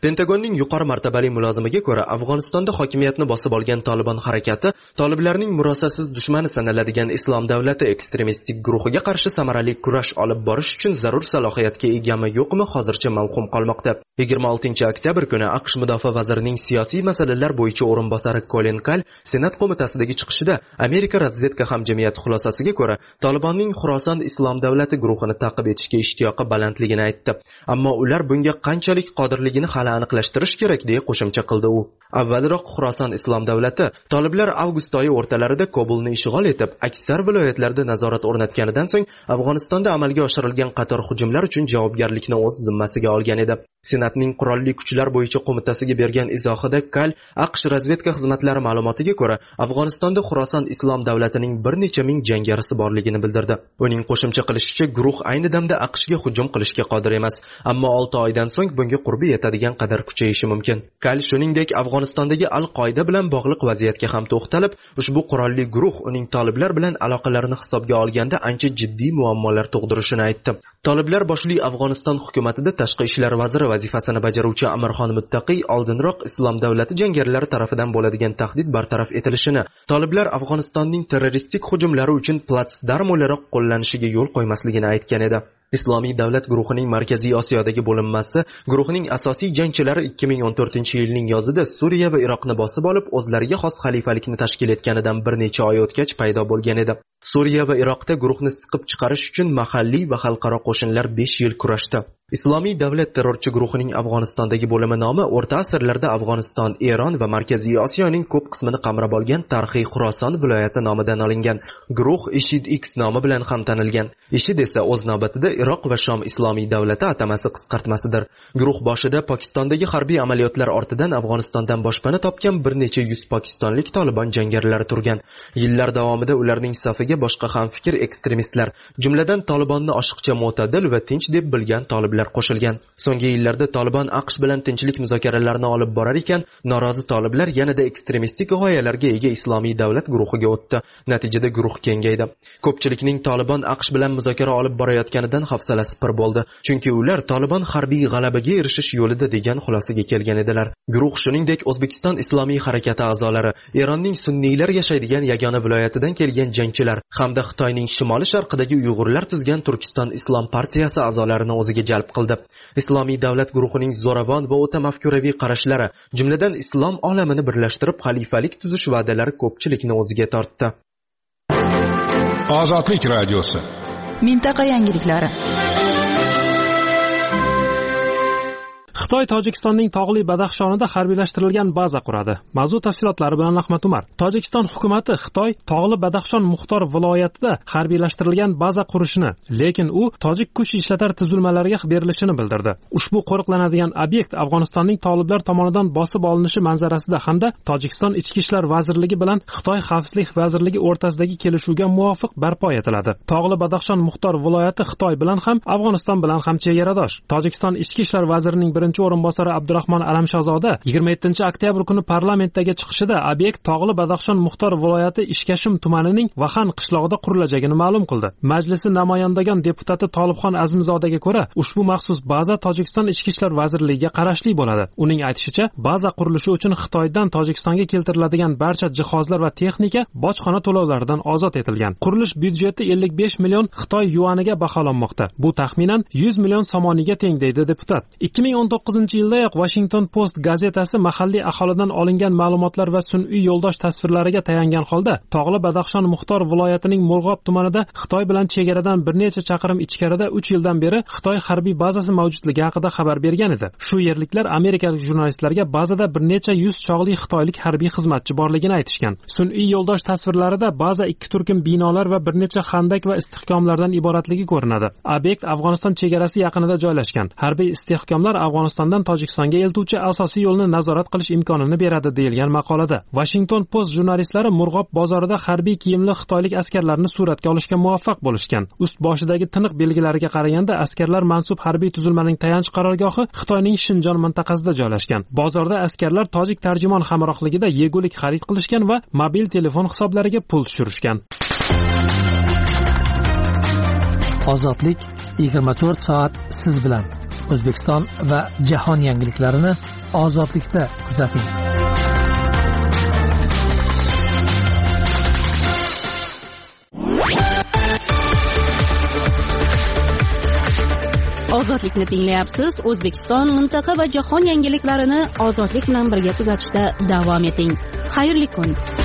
Pentagonning yuqori martabali mulozimiga ko'ra, Afg'onistonda hokimiyatni bosib olgan Taliban harakati Toliblarning murosasiz dushmani sanaladigan Islom davlati ekstremistik guruhiga qarshi samarali kurash olib borish uchun zarur salohiyatga egami yo'qmi hozircha mavhum qolmoqda. 26-oktyabr kuni AQSh mudofaa vazirining siyosiy masalalar bo'yicha o'rinbosari Colin Kahl Senat qo'mitasidagi chiqishida Amerika razvedka hamjamiyati xulosasiga ko'ra, Talibanning Xuroson Islom davlati guruhini ta'qib etishga ishtiyoqi balandligini aytdi. Ammo ular bunga qanchalik qodirligini hali aniqlashtirish kerak deya qo'shimcha qildi u. Avvalroq Xuroson Islom davlati Toliblar avgust oyi o'rtalarida Kobulni ishg'ol etib, aksar viloyatlarda nazorat o'rnatganidan so'ng Afg'onistonda amalga oshirilgan qator hujumlar uchun javobgarlikni o'z zimmasiga olgan edi. Senatning qurolli kuchlar bo'yicha qo'mitasiga bergan izohida Kahl AQSh razvedka xizmatlari ma'lumotiga ko'ra, Afg'onistonda Xuroson Islom davlatining bir necha ming jangarisi borligini bildirdi. Uning qo'shimcha qilishicha, guruh ayni damda AQShga hujum qilishga qodir emas, ammo 6 oydan so'ng bunga qurbi yetadigan qadar kuchayishi mumkin. Kahl shuningdek Afg'onistondagi Al-Qoida bilan bog'liq vaziyatga ham to'xtalib, ushbu qurolli guruh uning Toliblar bilan aloqalarini hisobga olganda ancha jiddiy muammolar tug'dirishini aytdi. Toliblar boshli Afg'oniston hukumatida tashqi ishlar vaziri vazifasini bajaruvchi Amirxon Muttaqiy oldinroq Islom davlati jangarilari tarafidan bo'ladigan tahdid bartaraf etilishini, Toliblar Afg'onistonning terroristik hujumlari uchun platsdarm o'laroq qo'llanishiga yo'l qo'ymasligini aytgan edi. Islomiy davlat guruhining Markaziy Osiyodagi bo'linmasi guruhining asosiy jangchilari 2014-yilning yozida Suriya va Iroqni bosib olib, o'zlariga xos xalifalikni tashkil etganidan bir necha oy o'tgach paydo bo'lgan edi. Suriya va Iroqda guruhni siqib chiqarish uchun mahalliy va xalqaro qo'shinlar 5 yil kurashdi. Islomiy davlat terrorchi guruhining Afg'onistondagi bo'limi nomi o'rta asrlarda Afg'oniston, Eron va Markaziy Osiyoning ko'p qismini qamrab olgan tarixiy Xuroson viloyati nomidan olingan. Guruh IShID-X nomi bilan ham tanilgan. IShID esa o'z navbatida Iroq va Shom Islomiy davlati atamasi qisqartmasidir. Guruh boshida Pokistondagi harbiy amaliyotlar ortidan Afg'onistondan boshpana topgan bir necha yuz pokistonlik Taliban jangarilari turgan. Yillar davomida ularning safiga boshqa hamfikr ekstremistlar, jumladan Tolibonni oshiqcha mo'tadil va tinch deb bilgan Toliblar qo'shilgan. So'nggi yillarda Taliban AQSh bilan tinchlik muzokaralarini olib borar ekan, norozi Toliblar yanada ekstremistik g'oyalarga ega Islomiy davlat guruhiga o'tdi. Natijada guruh kengaydi. Ko'pchilikning Taliban AQSh bilan muzokara olib borayotganidan hafsalasi pir bo'ldi, chunki ular Taliban harbiy g'alabaga erishish yo'lida degan xulosaga kelgan edilar. Guruh shuningdek O'zbekiston Islomiy harakati a'zolari, Eronning sunniylar yashaydigan yagona viloyatidan kelgan jangchilar hamda Xitoyning shimoli sharqidagi Uyg'urlar tuzgan Turkiston Islom partiyasi a'zolarini o'ziga jalb qildi. Islomiy davlat guruhining zo'ravon va o'ta mafkuraviy qarashlari, jumladan islom olamini birlashtirib xalifalik tuzish va'dalari ko'pchilikni o'ziga tortdi. Ozodlik radiosi. Mintaqa yangiliklari. Xitoy Tojikistonning tog'li Badaxshonida harbiylashtirilgan baza quradi. Mavzu tafsilotlari bilan Ahmad Umar. Tojikiston hukumatı Xitoy tog'li Badaxshon muxtor viloyatida harbiylashtirilgan baza qurishini, lekin u tojik kuch ishlatar tuzilmalariga berilishini bildirdi. Ushbu qo'riqlanadigan obyekt Afg'onistonning Toliblar tomonidan bosib olinishi manzarasida hamda Tojikiston Ichki ishlar vazirligi bilan Xitoy xavfsizlik vazirligi o'rtasidagi kelishuvga muvofiq barpo etiladi. Tog'li Badaxshon muxtor viloyati Xitoy bilan ham, Afg'oniston bilan ham chegaradosh. Tojikiston Ichki ishlar vazirining birinchi o'rinbosari Abdurahmon Alamshazoda 27-oktyabr kuni parlamentdagi chiqishida obyekt tog'li Badaxshon muxtor viloyati Ishkashim tumanining Vahan qishlog'ida qurilajagini ma'lum qildi. Majlisi namoyandagan deputati Tolibxon Azmizodaga ko'ra, ushbu maxsus baza Tojikiston Ichki ishlar vazirligiga qarashli bo'ladi. Uning aytishicha, baza qurilishi uchun Xitoydan Tojikistonga keltiriladigan barcha jihozlar va texnika bojxona to'lovlaridan ozod etilgan. Qurilish byudjeti 55 million Xitoy yuaniga baholanmoqda. Bu taxminan 100 million somoniga teng deydi deputat. 2019-yildayoq Washington Post gazetasi mahalliy aholidan olingan ma'lumotlar va sun'iy yo'ldosh tasvirlariga tayangan holda tog'li Badaxshon muxtor viloyatining Murg'ob tumanida Xitoy bilan chegaradan bir necha chaqirim ichkarida 3 yildan beri Xitoy harbiy bazasi mavjudligi haqida xabar bergan edi. Shu yerliklar amerikalik jurnalistlarga bazada bir necha yuz chog'li xitoylik harbiy xizmatchi borligini aytishgan. Sun'iy yo'ldosh tasvirlarida baza 2 turkum binolar va bir necha xandak va istehkomlardan iboratligi ko'rinadi. Obyekt Afg'oniston chegarasi yaqinida joylashgan. Harbiy istehkomlar Afg'onistondan Tojikistonga eltuvchi asosiy yo'lni nazorat qilish imkonini beradi deyilgan maqolada. Washington Post jurnalistlari Murg'ob bozorida harbiy kiyimli xitoylik askarlarni suratga olishga muvaffaq bo'lishgan. Ust boshidagi tiniq belgilariga qaraganda askarlar mansub harbiy tuzilmaning tayanch qarorgohi Xitoyning Shinjon mintaqasida joylashgan. Bozorda askarlar tojik tarjimon hamrohligida yegulik xarid qilishgan va mobil telefon hisoblariga pul tushirishgan. Ozodlik 24 soat siz bilan. O'zbekiston va jahon yangiliklarini Ozodlikda kuzating. Ozodlikni tinglayapsiz. O'zbekiston, mintaqa va jahon yangiliklarini ozodlik bilan birga kuzatishda davom eting. Xayrli kun.